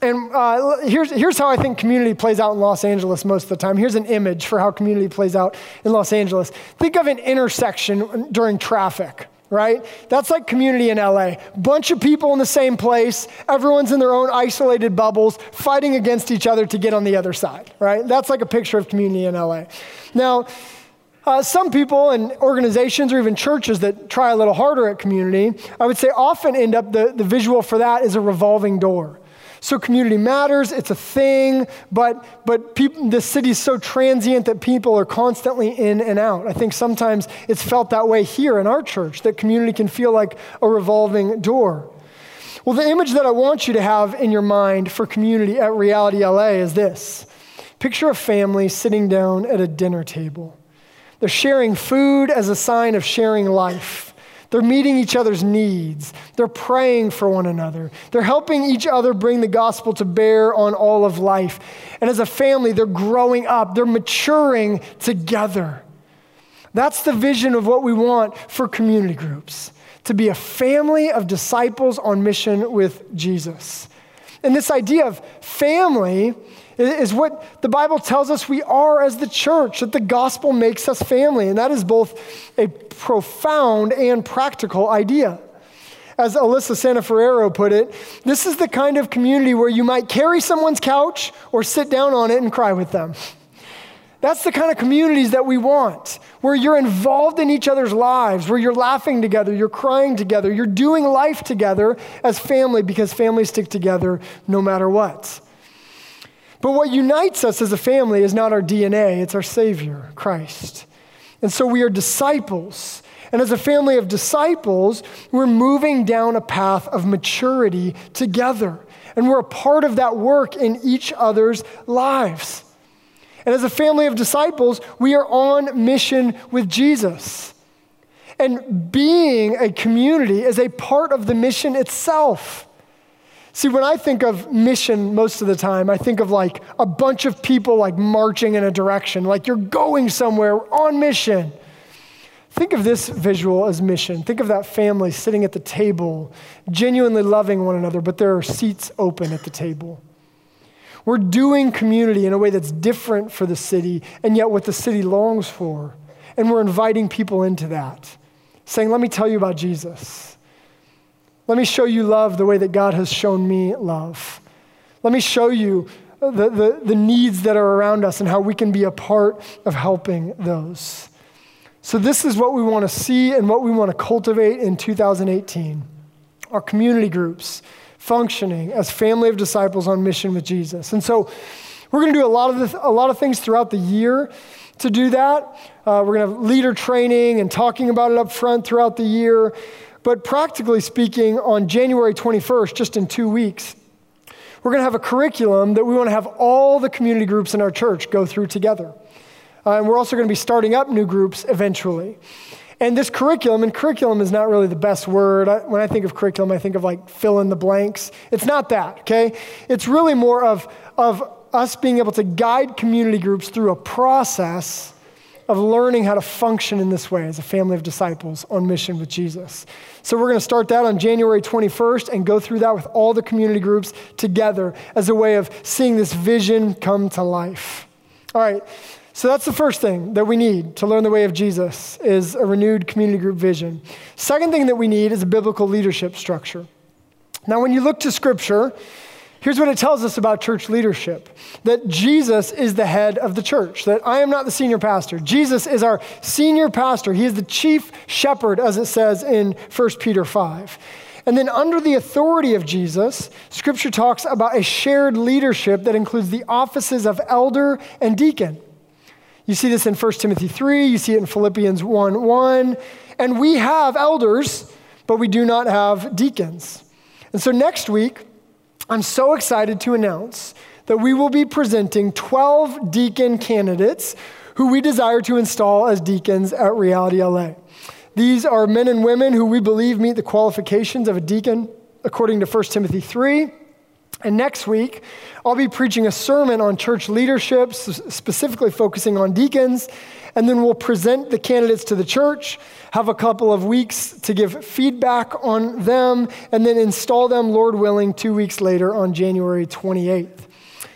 And uh, here's, here's how I think community plays out in Los Angeles most of the time. Here's an image for how community plays out in Los Angeles. Think of an intersection during traffic, right? That's like community in L A. Bunch of people in the same place. Everyone's in their own isolated bubbles, fighting against each other to get on the other side, right? That's like a picture of community in L A. Now, uh, some people and organizations or even churches that try a little harder at community, I would say often end up, the, the visual for that is a revolving door. So community matters, it's a thing, but but people, the city's so transient that people are constantly in and out. I think sometimes it's felt that way here in our church, that community can feel like a revolving door. Well, the image that I want you to have in your mind for community at Reality L A is this. Picture a family sitting down at a dinner table. They're sharing food as a sign of sharing life. They're meeting each other's needs. They're praying for one another. They're helping each other bring the gospel to bear on all of life. And as a family, they're growing up. They're maturing together. That's the vision of what we want for community groups, to be a family of disciples on mission with Jesus. And this idea of family is what the Bible tells us we are as the church, that the gospel makes us family. And that is both a profound and practical idea. As Alyssa Santaferrero put it, this is the kind of community where you might carry someone's couch or sit down on it and cry with them. That's the kind of communities that we want, where you're involved in each other's lives, where you're laughing together, you're crying together, you're doing life together as family, because families stick together no matter what. But what unites us as a family is not our D N A, it's our Savior, Christ. And so we are disciples. And as a family of disciples, we're moving down a path of maturity together. And we're a part of that work in each other's lives. And as a family of disciples, we are on mission with Jesus. And being a community is a part of the mission itself. See, when I think of mission most of the time, I think of like a bunch of people like marching in a direction, like you're going somewhere on mission. Think of this visual as mission. Think of that family sitting at the table, genuinely loving one another, but there are seats open at the table. We're doing community in a way that's different for the city, and yet what the city longs for. And we're inviting people into that, saying, let me tell you about Jesus. Let me show you love the way that God has shown me love. Let me show you the, the, the needs that are around us and how we can be a part of helping those. So this is what we want to see and what we want to cultivate in two thousand eighteen. Our community groups functioning as family of disciples on mission with Jesus. And so we're going to do a lot of this, a lot of things throughout the year to do that. Uh, we're going to have leader training and talking about it up front throughout the year. But practically speaking, on January twenty-first, just in two weeks, we're going to have a curriculum that we want to have all the community groups in our church go through together. Uh, and we're also going to be starting up new groups eventually. And this curriculum, and curriculum is not really the best word. I, when I think of curriculum, I think of like fill in the blanks. It's not that, okay? It's really more of, of us being able to guide community groups through a process of learning how to function in this way as a family of disciples on mission with Jesus. So we're going to start that on January twenty-first and go through that with all the community groups together as a way of seeing this vision come to life. All right, so that's the first thing that we need to learn the way of Jesus is a renewed community group vision. Second thing that we need is a biblical leadership structure. Now, when you look to Scripture, here's what it tells us about church leadership, that Jesus is the head of the church, that I am not the senior pastor. Jesus is our senior pastor. He is the chief shepherd, as it says in First Peter five. And then under the authority of Jesus, Scripture talks about a shared leadership that includes the offices of elder and deacon. You see this in First Timothy three, you see it in Philippians one one, and we have elders, but we do not have deacons. And so next week, I'm so excited to announce that we will be presenting twelve deacon candidates who we desire to install as deacons at Reality L A. These are men and women who we believe meet the qualifications of a deacon according to First Timothy three. And next week, I'll be preaching a sermon on church leadership, specifically focusing on deacons. And then we'll present the candidates to the church, have a couple of weeks to give feedback on them, and then install them, Lord willing, two weeks later on January twenty-eighth.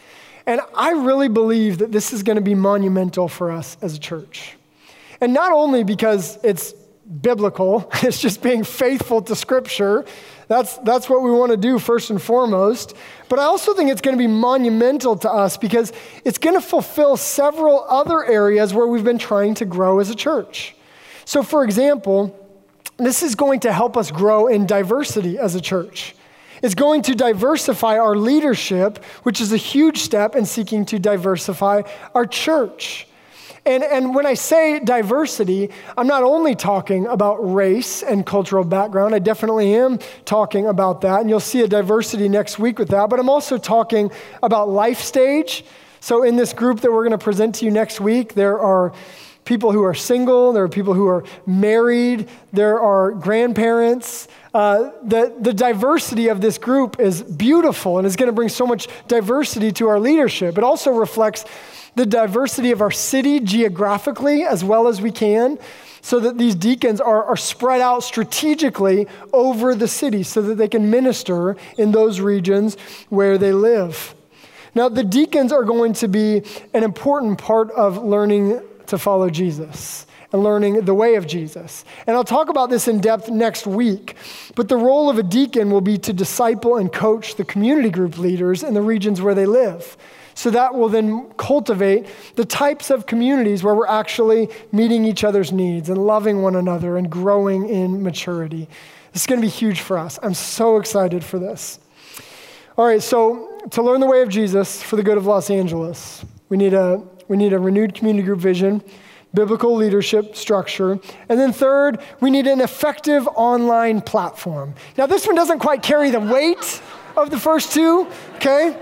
And I really believe that this is going to be monumental for us as a church. And not only because it's biblical, it's just being faithful to Scripture. That's, that's what we want to do first and foremost. But I also think it's going to be monumental to us because it's going to fulfill several other areas where we've been trying to grow as a church. So for example, this is going to help us grow in diversity as a church. It's going to diversify our leadership, which is a huge step in seeking to diversify our church. And, and when I say diversity, I'm not only talking about race and cultural background. I definitely am talking about that, and you'll see a diversity next week with that. But I'm also talking about life stage. So in this group that we're going to present to you next week, there are people who are single, there are people who are married, there are grandparents. Uh, the, the diversity of this group is beautiful and is going to bring so much diversity to our leadership. It also reflects the diversity of our city geographically as well as we can, so that these deacons are, are spread out strategically over the city so that they can minister in those regions where they live. Now, the deacons are going to be an important part of learning to follow Jesus and learning the way of Jesus. And I'll talk about this in depth next week, but the role of a deacon will be to disciple and coach the community group leaders in the regions where they live. So that will then cultivate the types of communities where we're actually meeting each other's needs and loving one another and growing in maturity. This is going to be huge for us. I'm so excited for this. All right, so to learn the way of Jesus for the good of Los Angeles, we need a we need a renewed community group vision, biblical leadership structure, and then third, we need an effective online platform. Now, this one doesn't quite carry the weight of the first two, okay?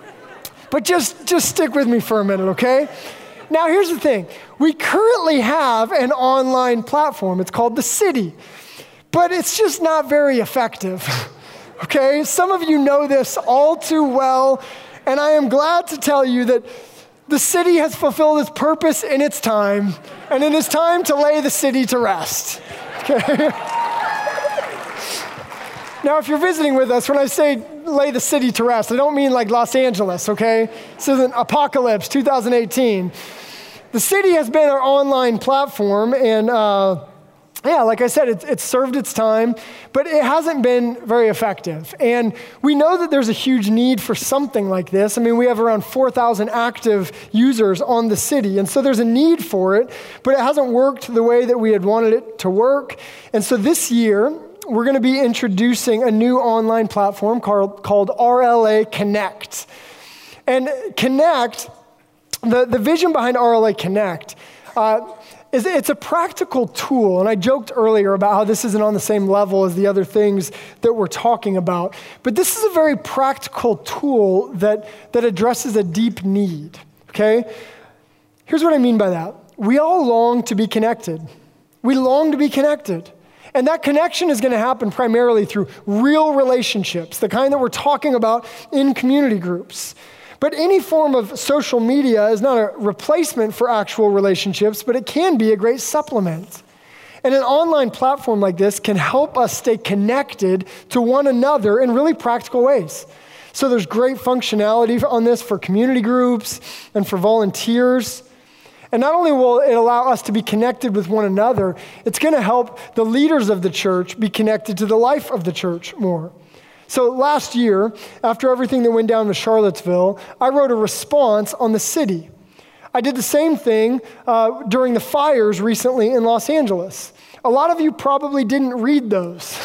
But just, just stick with me for a minute, okay? Now, here's the thing. We currently have an online platform. It's called The City, but it's just not very effective, okay? Some of you know this all too well, and I am glad to tell you that the city has fulfilled its purpose in its time, and it is time to lay the city to rest, okay? Now, if you're visiting with us, when I say lay the city to rest, I don't mean like Los Angeles, okay? This isn't Apocalypse two thousand eighteen. The city has been our online platform, and uh, yeah, like I said, it's, it's served its time, but it hasn't been very effective. And we know that there's a huge need for something like this. I mean, we have around four thousand active users on the city, and so there's a need for it, but it hasn't worked the way that we had wanted it to work. And so this year, we're going to be introducing a new online platform called, called R L A Connect. And Connect, the, the vision behind R L A Connect, uh, is it's a practical tool. And I joked earlier about how this isn't on the same level as the other things that we're talking about. But this is a very practical tool that, that addresses a deep need, okay? Here's what I mean by that. We all long to be connected. We long to be connected. And that connection is going to happen primarily through real relationships, the kind that we're talking about in community groups. But any form of social media is not a replacement for actual relationships, but it can be a great supplement. And an online platform like this can help us stay connected to one another in really practical ways. So there's great functionality on this for community groups and for volunteers. And not only will it allow us to be connected with one another, it's going to help the leaders of the church be connected to the life of the church more. So last year, after everything that went down to Charlottesville, I wrote a response on the city. I did the same thing uh, during the fires recently in Los Angeles. A lot of you probably didn't read those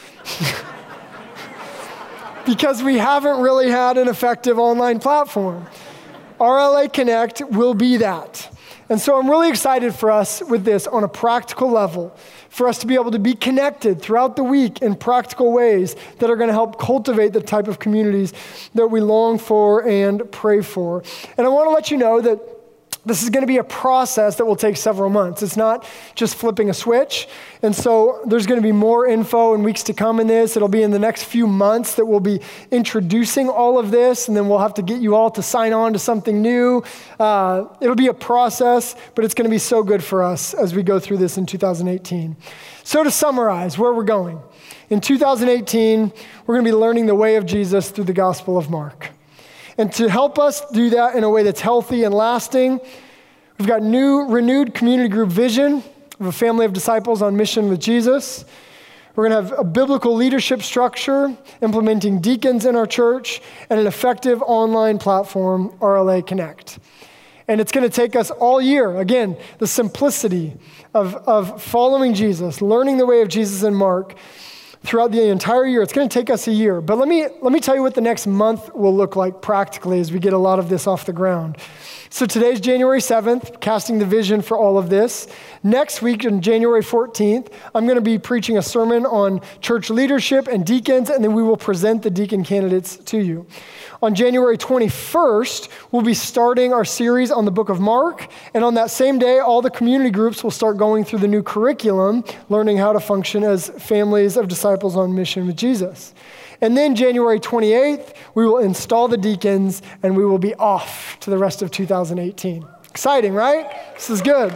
because we haven't really had an effective online platform. R L A Connect will be that. And so I'm really excited for us with this on a practical level, for us to be able to be connected throughout the week in practical ways that are going to help cultivate the type of communities that we long for and pray for. And I want to let you know that This is going to be a process that will take several months. It's not just flipping a switch. And so there's going to be more info in weeks to come in this. It'll be in the next few months that we'll be introducing all of this, and then we'll have to get you all to sign on to something new. Uh, it'll be a process, but it's going to be so good for us as we go through this in two thousand eighteen. So to summarize where we're going, in two thousand eighteen, we're going to be learning the way of Jesus through the Gospel of Mark. And to help us do that in a way that's healthy and lasting, we've got new, renewed community group vision of a family of disciples on mission with Jesus. We're going to have a biblical leadership structure, implementing deacons in our church, and an effective online platform, R L A Connect. And it's going to take us all year, again, the simplicity of, of following Jesus, learning the way of Jesus in Mark, throughout the entire year. It's going to take us a year. But let me let me tell you what the next month will look like practically as we get a lot of this off the ground. So today's January seventh, casting the vision for all of this. Next week, on January fourteenth, I'm going to be preaching a sermon on church leadership and deacons, and then we will present the deacon candidates to you. On January twenty-first, we'll be starting our series on the book of Mark, and on that same day, all the community groups will start going through the new curriculum, learning how to function as families of disciples on mission with Jesus. And then January twenty-eighth, we will install the deacons, and we will be off to the rest of two thousand eighteen. Exciting, right? This is good.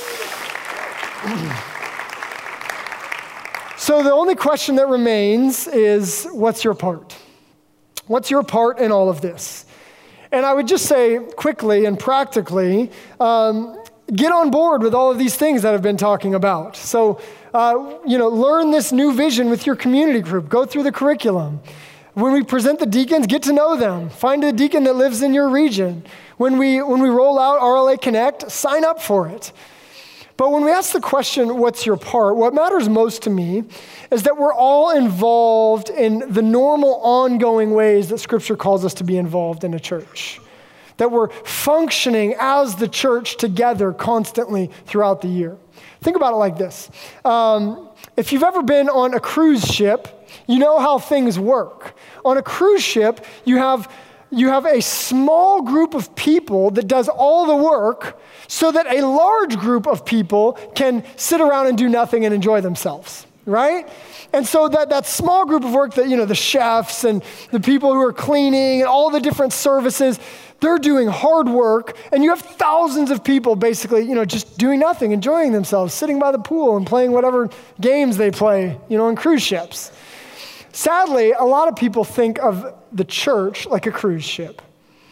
So the only question that remains is, what's your part? What's your part in all of this? And I would just say quickly and practically, um, get on board with all of these things that I've been talking about. So, uh, you know, learn this new vision with your community group. Go through the curriculum. When we present the deacons, get to know them. Find a deacon that lives in your region. When we when we roll out R L A Connect, sign up for it. But when we ask the question, what's your part? What matters most to me is that we're all involved in the normal ongoing ways that Scripture calls us to be involved in a church. That we're functioning as the church together constantly throughout the year. Think about it like this. Um, if you've ever been on a cruise ship, you know how things work. On a cruise ship, you have you have a small group of people that does all the work so that a large group of people can sit around and do nothing and enjoy themselves, right? And so that, that small group of work that, you know, the chefs and the people who are cleaning and all the different services, they're doing hard work, and you have thousands of people basically, you know, just doing nothing, enjoying themselves, sitting by the pool and playing whatever games they play, you know, on cruise ships. Sadly, a lot of people think of the church like a cruise ship.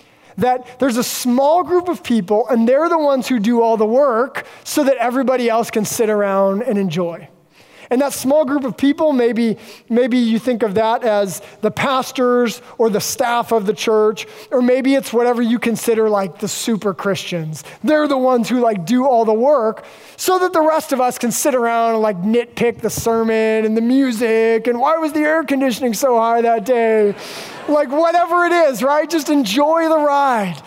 That there's a small group of people, and they're the ones who do all the work so that everybody else can sit around and enjoy. And that small group of people, maybe, maybe you think of that as the pastors or the staff of the church, or maybe it's whatever you consider like the super Christians. They're the ones who like do all the work so that the rest of us can sit around and like nitpick the sermon and the music and why was the air conditioning so high that day? Like whatever it is, right? Just enjoy the ride.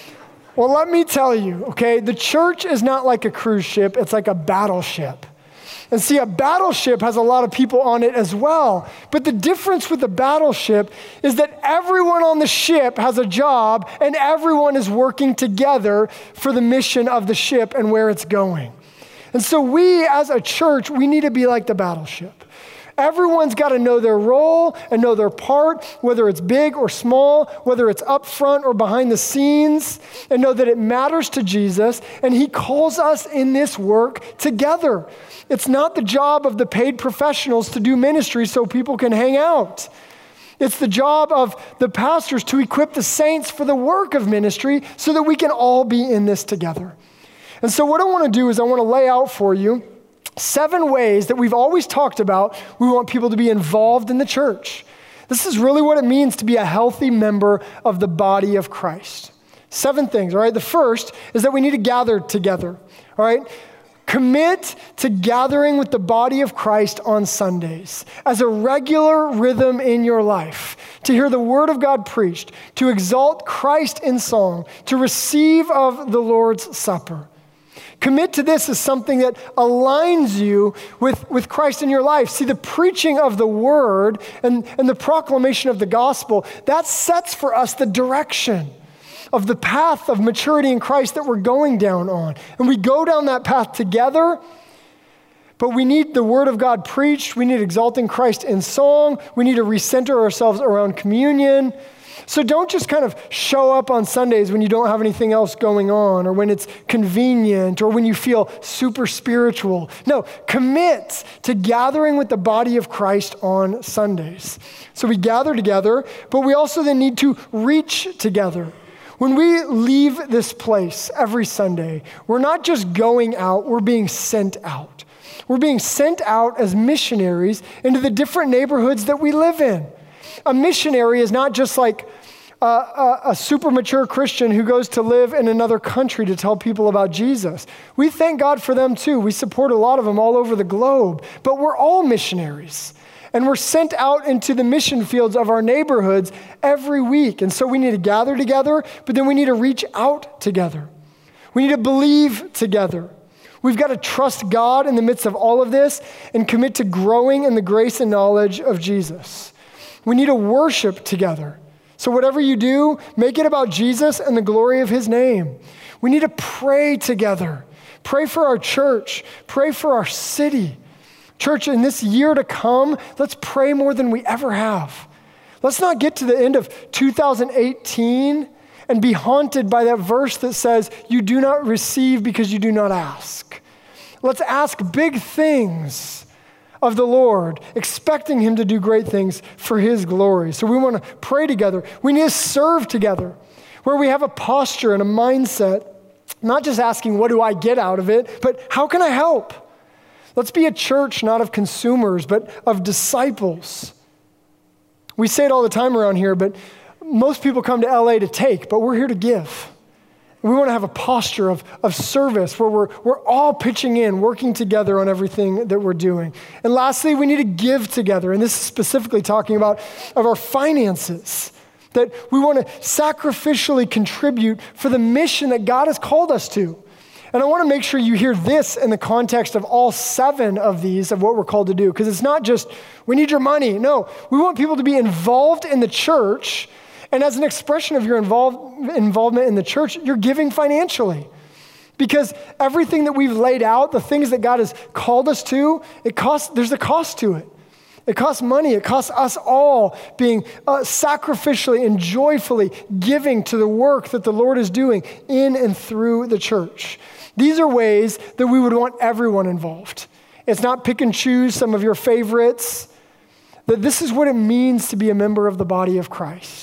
Well, let me tell you, okay, the church is not like a cruise ship, it's like a battleship. And see, a battleship has a lot of people on it as well. But the difference with the battleship is that everyone on the ship has a job and everyone is working together for the mission of the ship and where it's going. And so we as a church, we need to be like the battleship. Everyone's got to know their role and know their part, whether it's big or small, whether it's up front or behind the scenes, and know that it matters to Jesus, and he calls us in this work together. It's not the job of the paid professionals to do ministry so people can hang out. It's the job of the pastors to equip the saints for the work of ministry so that we can all be in this together. And so what I want to do is I want to lay out for you seven ways that we've always talked about we want people to be involved in the church. This is really what it means to be a healthy member of the body of Christ. Seven things, all right? The first is that we need to gather together, all right? Commit to gathering with the body of Christ on Sundays as a regular rhythm in your life, to hear the word of God preached, to exalt Christ in song, to receive of the Lord's Supper. Commit to this as something that aligns you with, with Christ in your life. See, the preaching of the word and, and the proclamation of the gospel, that sets for us the direction. of the path of maturity in Christ that we're going down on. And we go down that path together, but we need the Word of God preached. We need exalting Christ in song. We need to recenter ourselves around communion. So don't just kind of show up on Sundays when you don't have anything else going on or when it's convenient or when you feel super spiritual. No, commit to gathering with the body of Christ on Sundays. So we gather together, but we also then need to reach together. When we leave this place every Sunday, we're not just going out, we're being sent out. We're being sent out as missionaries into the different neighborhoods that we live in. A missionary is not just like a, a, a super mature Christian who goes to live in another country to tell people about Jesus. We thank God for them too. We support a lot of them all over the globe, but we're all missionaries. And we're sent out into the mission fields of our neighborhoods every week. And so we need to gather together, but then we need to reach out together. We need to believe together. We've got to trust God in the midst of all of this and commit to growing in the grace and knowledge of Jesus. We need to worship together. So whatever you do, make it about Jesus and the glory of his name. We need to pray together. Pray for our church. Pray for our city. Church, in this year to come, let's pray more than we ever have. Let's not get to the end of two thousand eighteen and be haunted by that verse that says, you do not receive because you do not ask. Let's ask big things of the Lord, expecting him to do great things for his glory. So we want to pray together. We need to serve together, where we have a posture and a mindset, not just asking, what do I get out of it, but how can I help? Let's be a church not of consumers, but of disciples. We say it all the time around here, but most people come to L A to take, but we're here to give. We want to have a posture of, of service where we're, we're all pitching in, working together on everything that we're doing. And lastly, we need to give together. And this is specifically talking about of our finances, that we want to sacrificially contribute for the mission that God has called us to. And I want to make sure you hear this in the context of all seven of these of what we're called to do, because it's not just, we need your money. No, we want people to be involved in the church. And as an expression of your involve, involvement in the church, you're giving financially. Because everything that we've laid out, the things that God has called us to, it costs, there's a cost to it. It costs money. It costs us all being uh, sacrificially and joyfully giving to the work that the Lord is doing in and through the church. These are ways that we would want everyone involved. It's not pick and choose some of your favorites. That this is what it means to be a member of the body of Christ.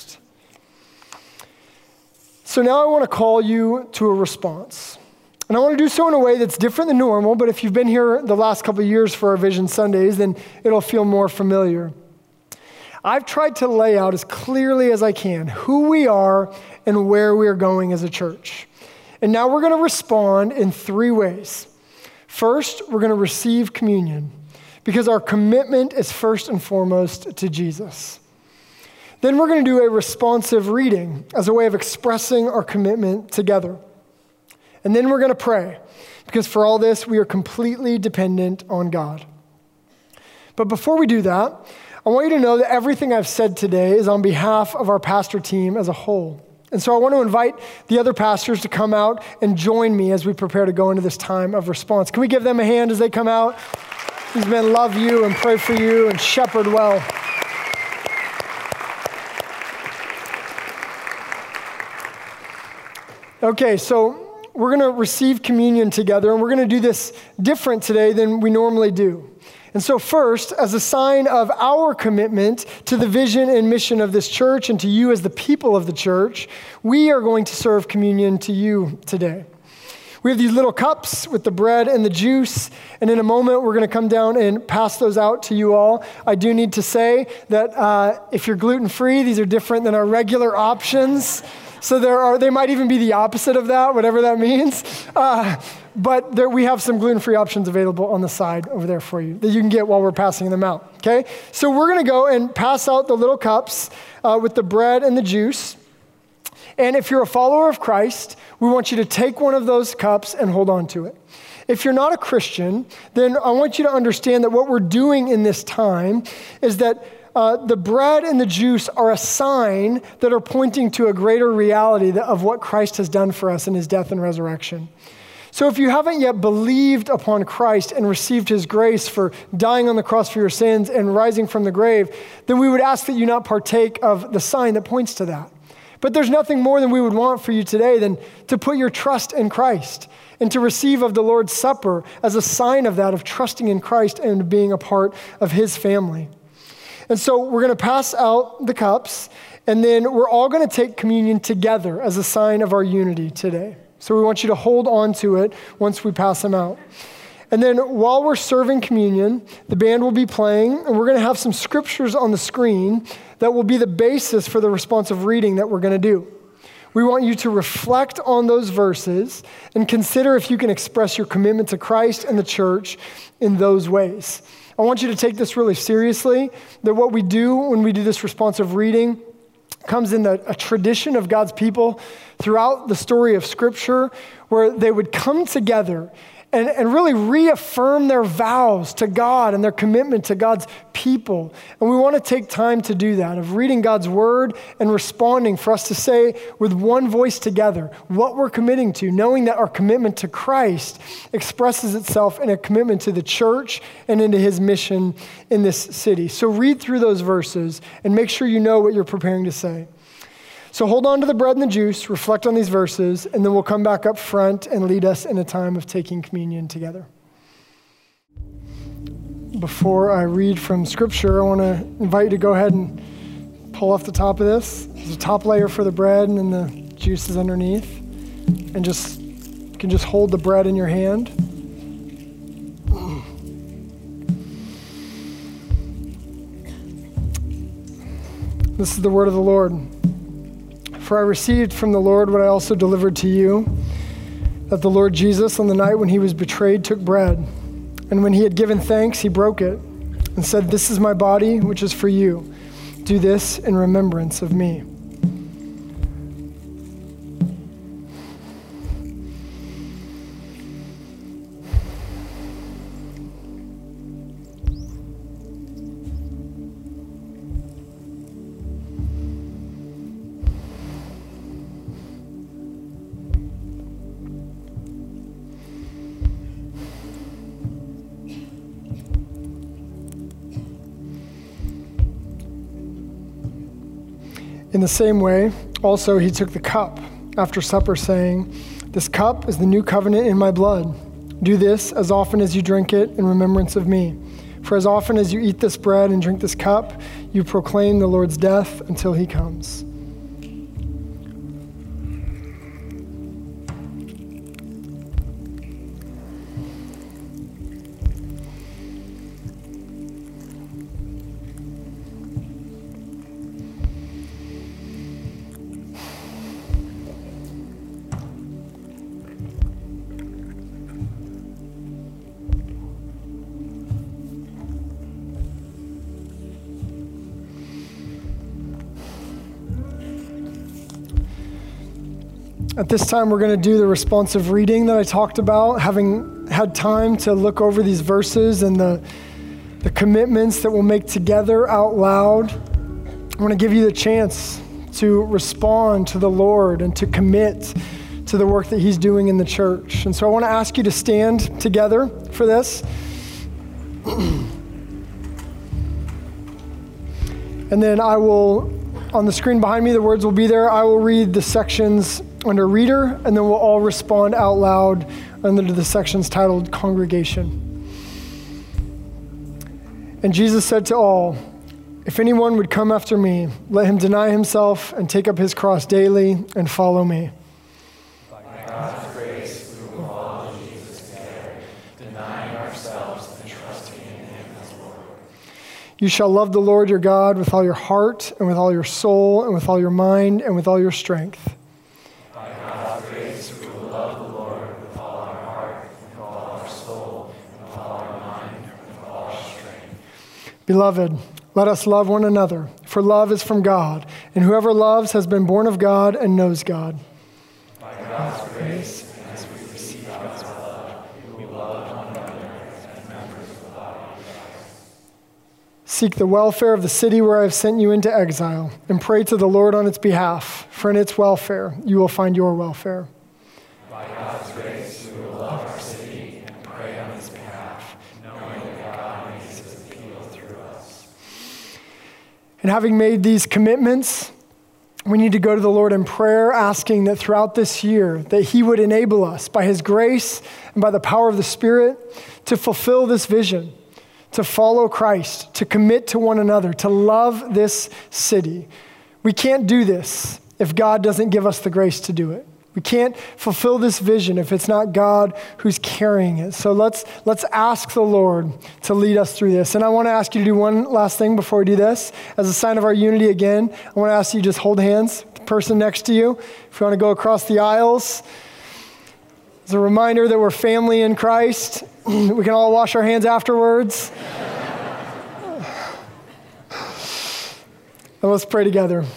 So now I want to call you to a response. And I want to do so in a way that's different than normal, but if you've been here the last couple of years for our Vision Sundays, then it'll feel more familiar. I've tried to lay out as clearly as I can who we are and where we are going as a church. And now we're going to respond in three ways. First, we're going to receive communion because our commitment is first and foremost to Jesus. Then we're going to do a responsive reading as a way of expressing our commitment together. And then we're going to pray, because for all this, we are completely dependent on God. But before we do that, I want you to know that everything I've said today is on behalf of our pastor team as a whole. And so I want to invite the other pastors to come out and join me as we prepare to go into this time of response. Can we give them a hand as they come out? These men love you and pray for you and shepherd well. Okay, so we're going to receive communion together, and we're going to do this different today than we normally do. And so first, as a sign of our commitment to the vision and mission of this church and to you as the people of the church, we are going to serve communion to you today. We have these little cups with the bread and the juice, and in a moment, we're going to come down and pass those out to you all. I do need to say that uh, if you're gluten-free, these are different than our regular options. So there are, they might even be the opposite of that, whatever that means. Uh, but there, we have some gluten-free options available on the side over there for you that you can get while we're passing them out, okay? So we're going to go and pass out the little cups uh, with the bread and the juice. And if you're a follower of Christ, we want you to take one of those cups and hold on to it. If you're not a Christian, then I want you to understand that what we're doing in this time is that uh, the bread and the juice are a sign that are pointing to a greater reality that, of what Christ has done for us in his death and resurrection. So if you haven't yet believed upon Christ and received his grace for dying on the cross for your sins and rising from the grave, then we would ask that you not partake of the sign that points to that. But there's nothing more than we would want for you today than to put your trust in Christ and to receive of the Lord's Supper as a sign of that, of trusting in Christ and being a part of his family. And so we're going to pass out the cups, and then we're all going to take communion together as a sign of our unity today. So we want you to hold on to it once we pass them out. And then while we're serving communion, the band will be playing, and we're going to have some scriptures on the screen that will be the basis for the responsive reading that we're going to do. We want you to reflect on those verses and consider if you can express your commitment to Christ and the church in those ways. I want you to take this really seriously, that what we do when we do this responsive reading comes in the, a tradition of God's people throughout the story of Scripture, where they would come together and, and really reaffirm their vows to God and their commitment to God's people. And we want to take time to do that, of reading God's word and responding, for us to say with one voice together what we're committing to, knowing that our commitment to Christ expresses itself in a commitment to the church and into his mission in this city. So read through those verses and make sure you know what you're preparing to say. So hold on to the bread and the juice, reflect on these verses, and then we'll come back up front and lead us in a time of taking communion together. Before I read from Scripture, I want to invite you to go ahead and pull off the top of this. There's a top layer for the bread, and then the juice is underneath. And just, you can just hold the bread in your hand. This is the word of the Lord. For I received from the Lord what I also delivered to you, that the Lord Jesus, on the night when he was betrayed, took bread. And when he had given thanks, he broke it and said, "This is my body, which is for you. Do this in remembrance of me." In the same way, also he took the cup after supper, saying, "This cup is the new covenant in my blood. Do this as often as you drink it in remembrance of me. For as often as you eat this bread and drink this cup, you proclaim the Lord's death until he comes." At this time, we're going to do the responsive reading that I talked about, having had time to look over these verses and the, the commitments that we'll make together out loud. I want to give you the chance to respond to the Lord and to commit to the work that he's doing in the church. And so I want to ask you to stand together for this. And then I will, on the screen behind me, the words will be there. I will read the sections under reader, and then we'll all respond out loud under the sections titled Congregation. And Jesus said to all, "If anyone would come after me, let him deny himself and take up his cross daily and follow me." By God's grace, we will follow Jesus together, denying ourselves and trusting in him as Lord. "You shall love the Lord your God with all your heart and with all your soul and with all your mind and with all your strength." "Beloved, let us love one another, for love is from God, and whoever loves has been born of God and knows God." By God's grace, as we receive God's love, we love one another as members of the body of Christ. Seek the welfare of the city where I have sent you into exile, and pray to the Lord on its behalf, for in its welfare you will find your welfare. By God's grace, we will love our city and pray on its behalf, knowing that God makes his appeal through us. And having made these commitments, we need to go to the Lord in prayer, asking that throughout this year, that he would enable us by his grace and by the power of the Spirit to fulfill this vision, to follow Christ, to commit to one another, to love this city. We can't do this if God doesn't give us the grace to do it. We can't fulfill this vision if it's not God who's carrying it. So let's let's ask the Lord to lead us through this. And I want to ask you to do one last thing before we do this. As a sign of our unity again, I want to ask you to just hold hands with the person next to you. If you want to go across the aisles, as a reminder that we're family in Christ. We can all wash our hands afterwards. And let's pray together.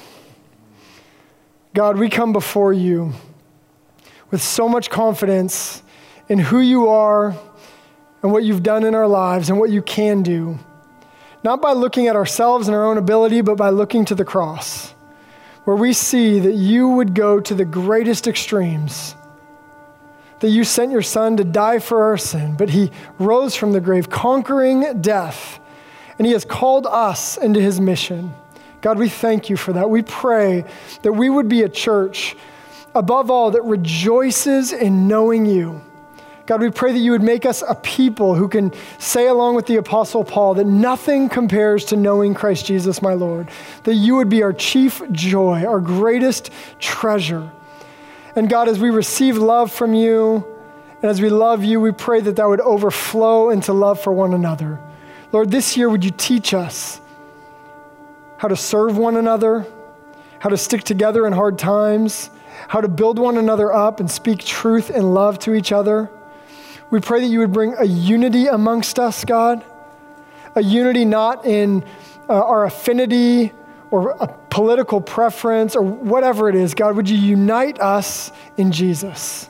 God, we come before you with so much confidence in who you are and what you've done in our lives and what you can do. Not by looking at ourselves and our own ability, but by looking to the cross, where we see that you would go to the greatest extremes, that you sent your son to die for our sin, but he rose from the grave, conquering death, and he has called us into his mission. God, we thank you for that. We pray that we would be a church, above all, that rejoices in knowing you. God, we pray that you would make us a people who can say along with the Apostle Paul that nothing compares to knowing Christ Jesus, my Lord, that you would be our chief joy, our greatest treasure. And God, as we receive love from you and as we love you, we pray that that would overflow into love for one another. Lord, this year, would you teach us how to serve one another, how to stick together in hard times, how to build one another up and speak truth and love to each other. We pray that you would bring a unity amongst us, God, a unity not in uh, our affinity or a political preference or whatever it is. God, would you unite us in Jesus?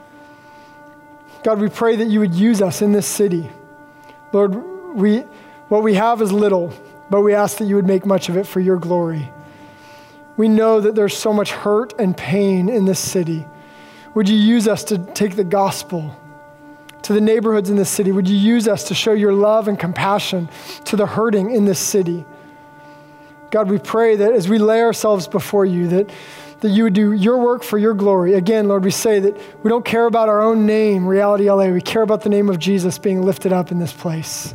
God, we pray that you would use us in this city. Lord, we what we have is little, but we ask that you would make much of it for your glory. We know that there's so much hurt and pain in this city. Would you use us to take the gospel to the neighborhoods in this city? Would you use us to show your love and compassion to the hurting in this city? God, we pray that as we lay ourselves before you, that, that you would do your work for your glory. Again, Lord, we say that we don't care about our own name, Reality L A. We care about the name of Jesus being lifted up in this place.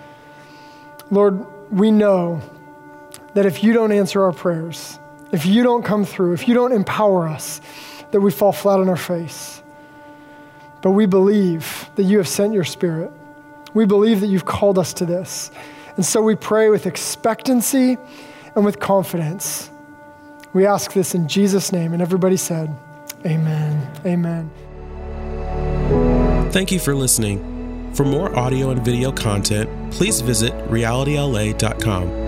Lord, we know that if you don't answer our prayers, if you don't come through, if you don't empower us, that we fall flat on our face. But we believe that you have sent your Spirit. We believe that you've called us to this. And so we pray with expectancy and with confidence. We ask this in Jesus' name. And everybody said, amen, amen. Thank you for listening. For more audio and video content, please visit reality L A dot com.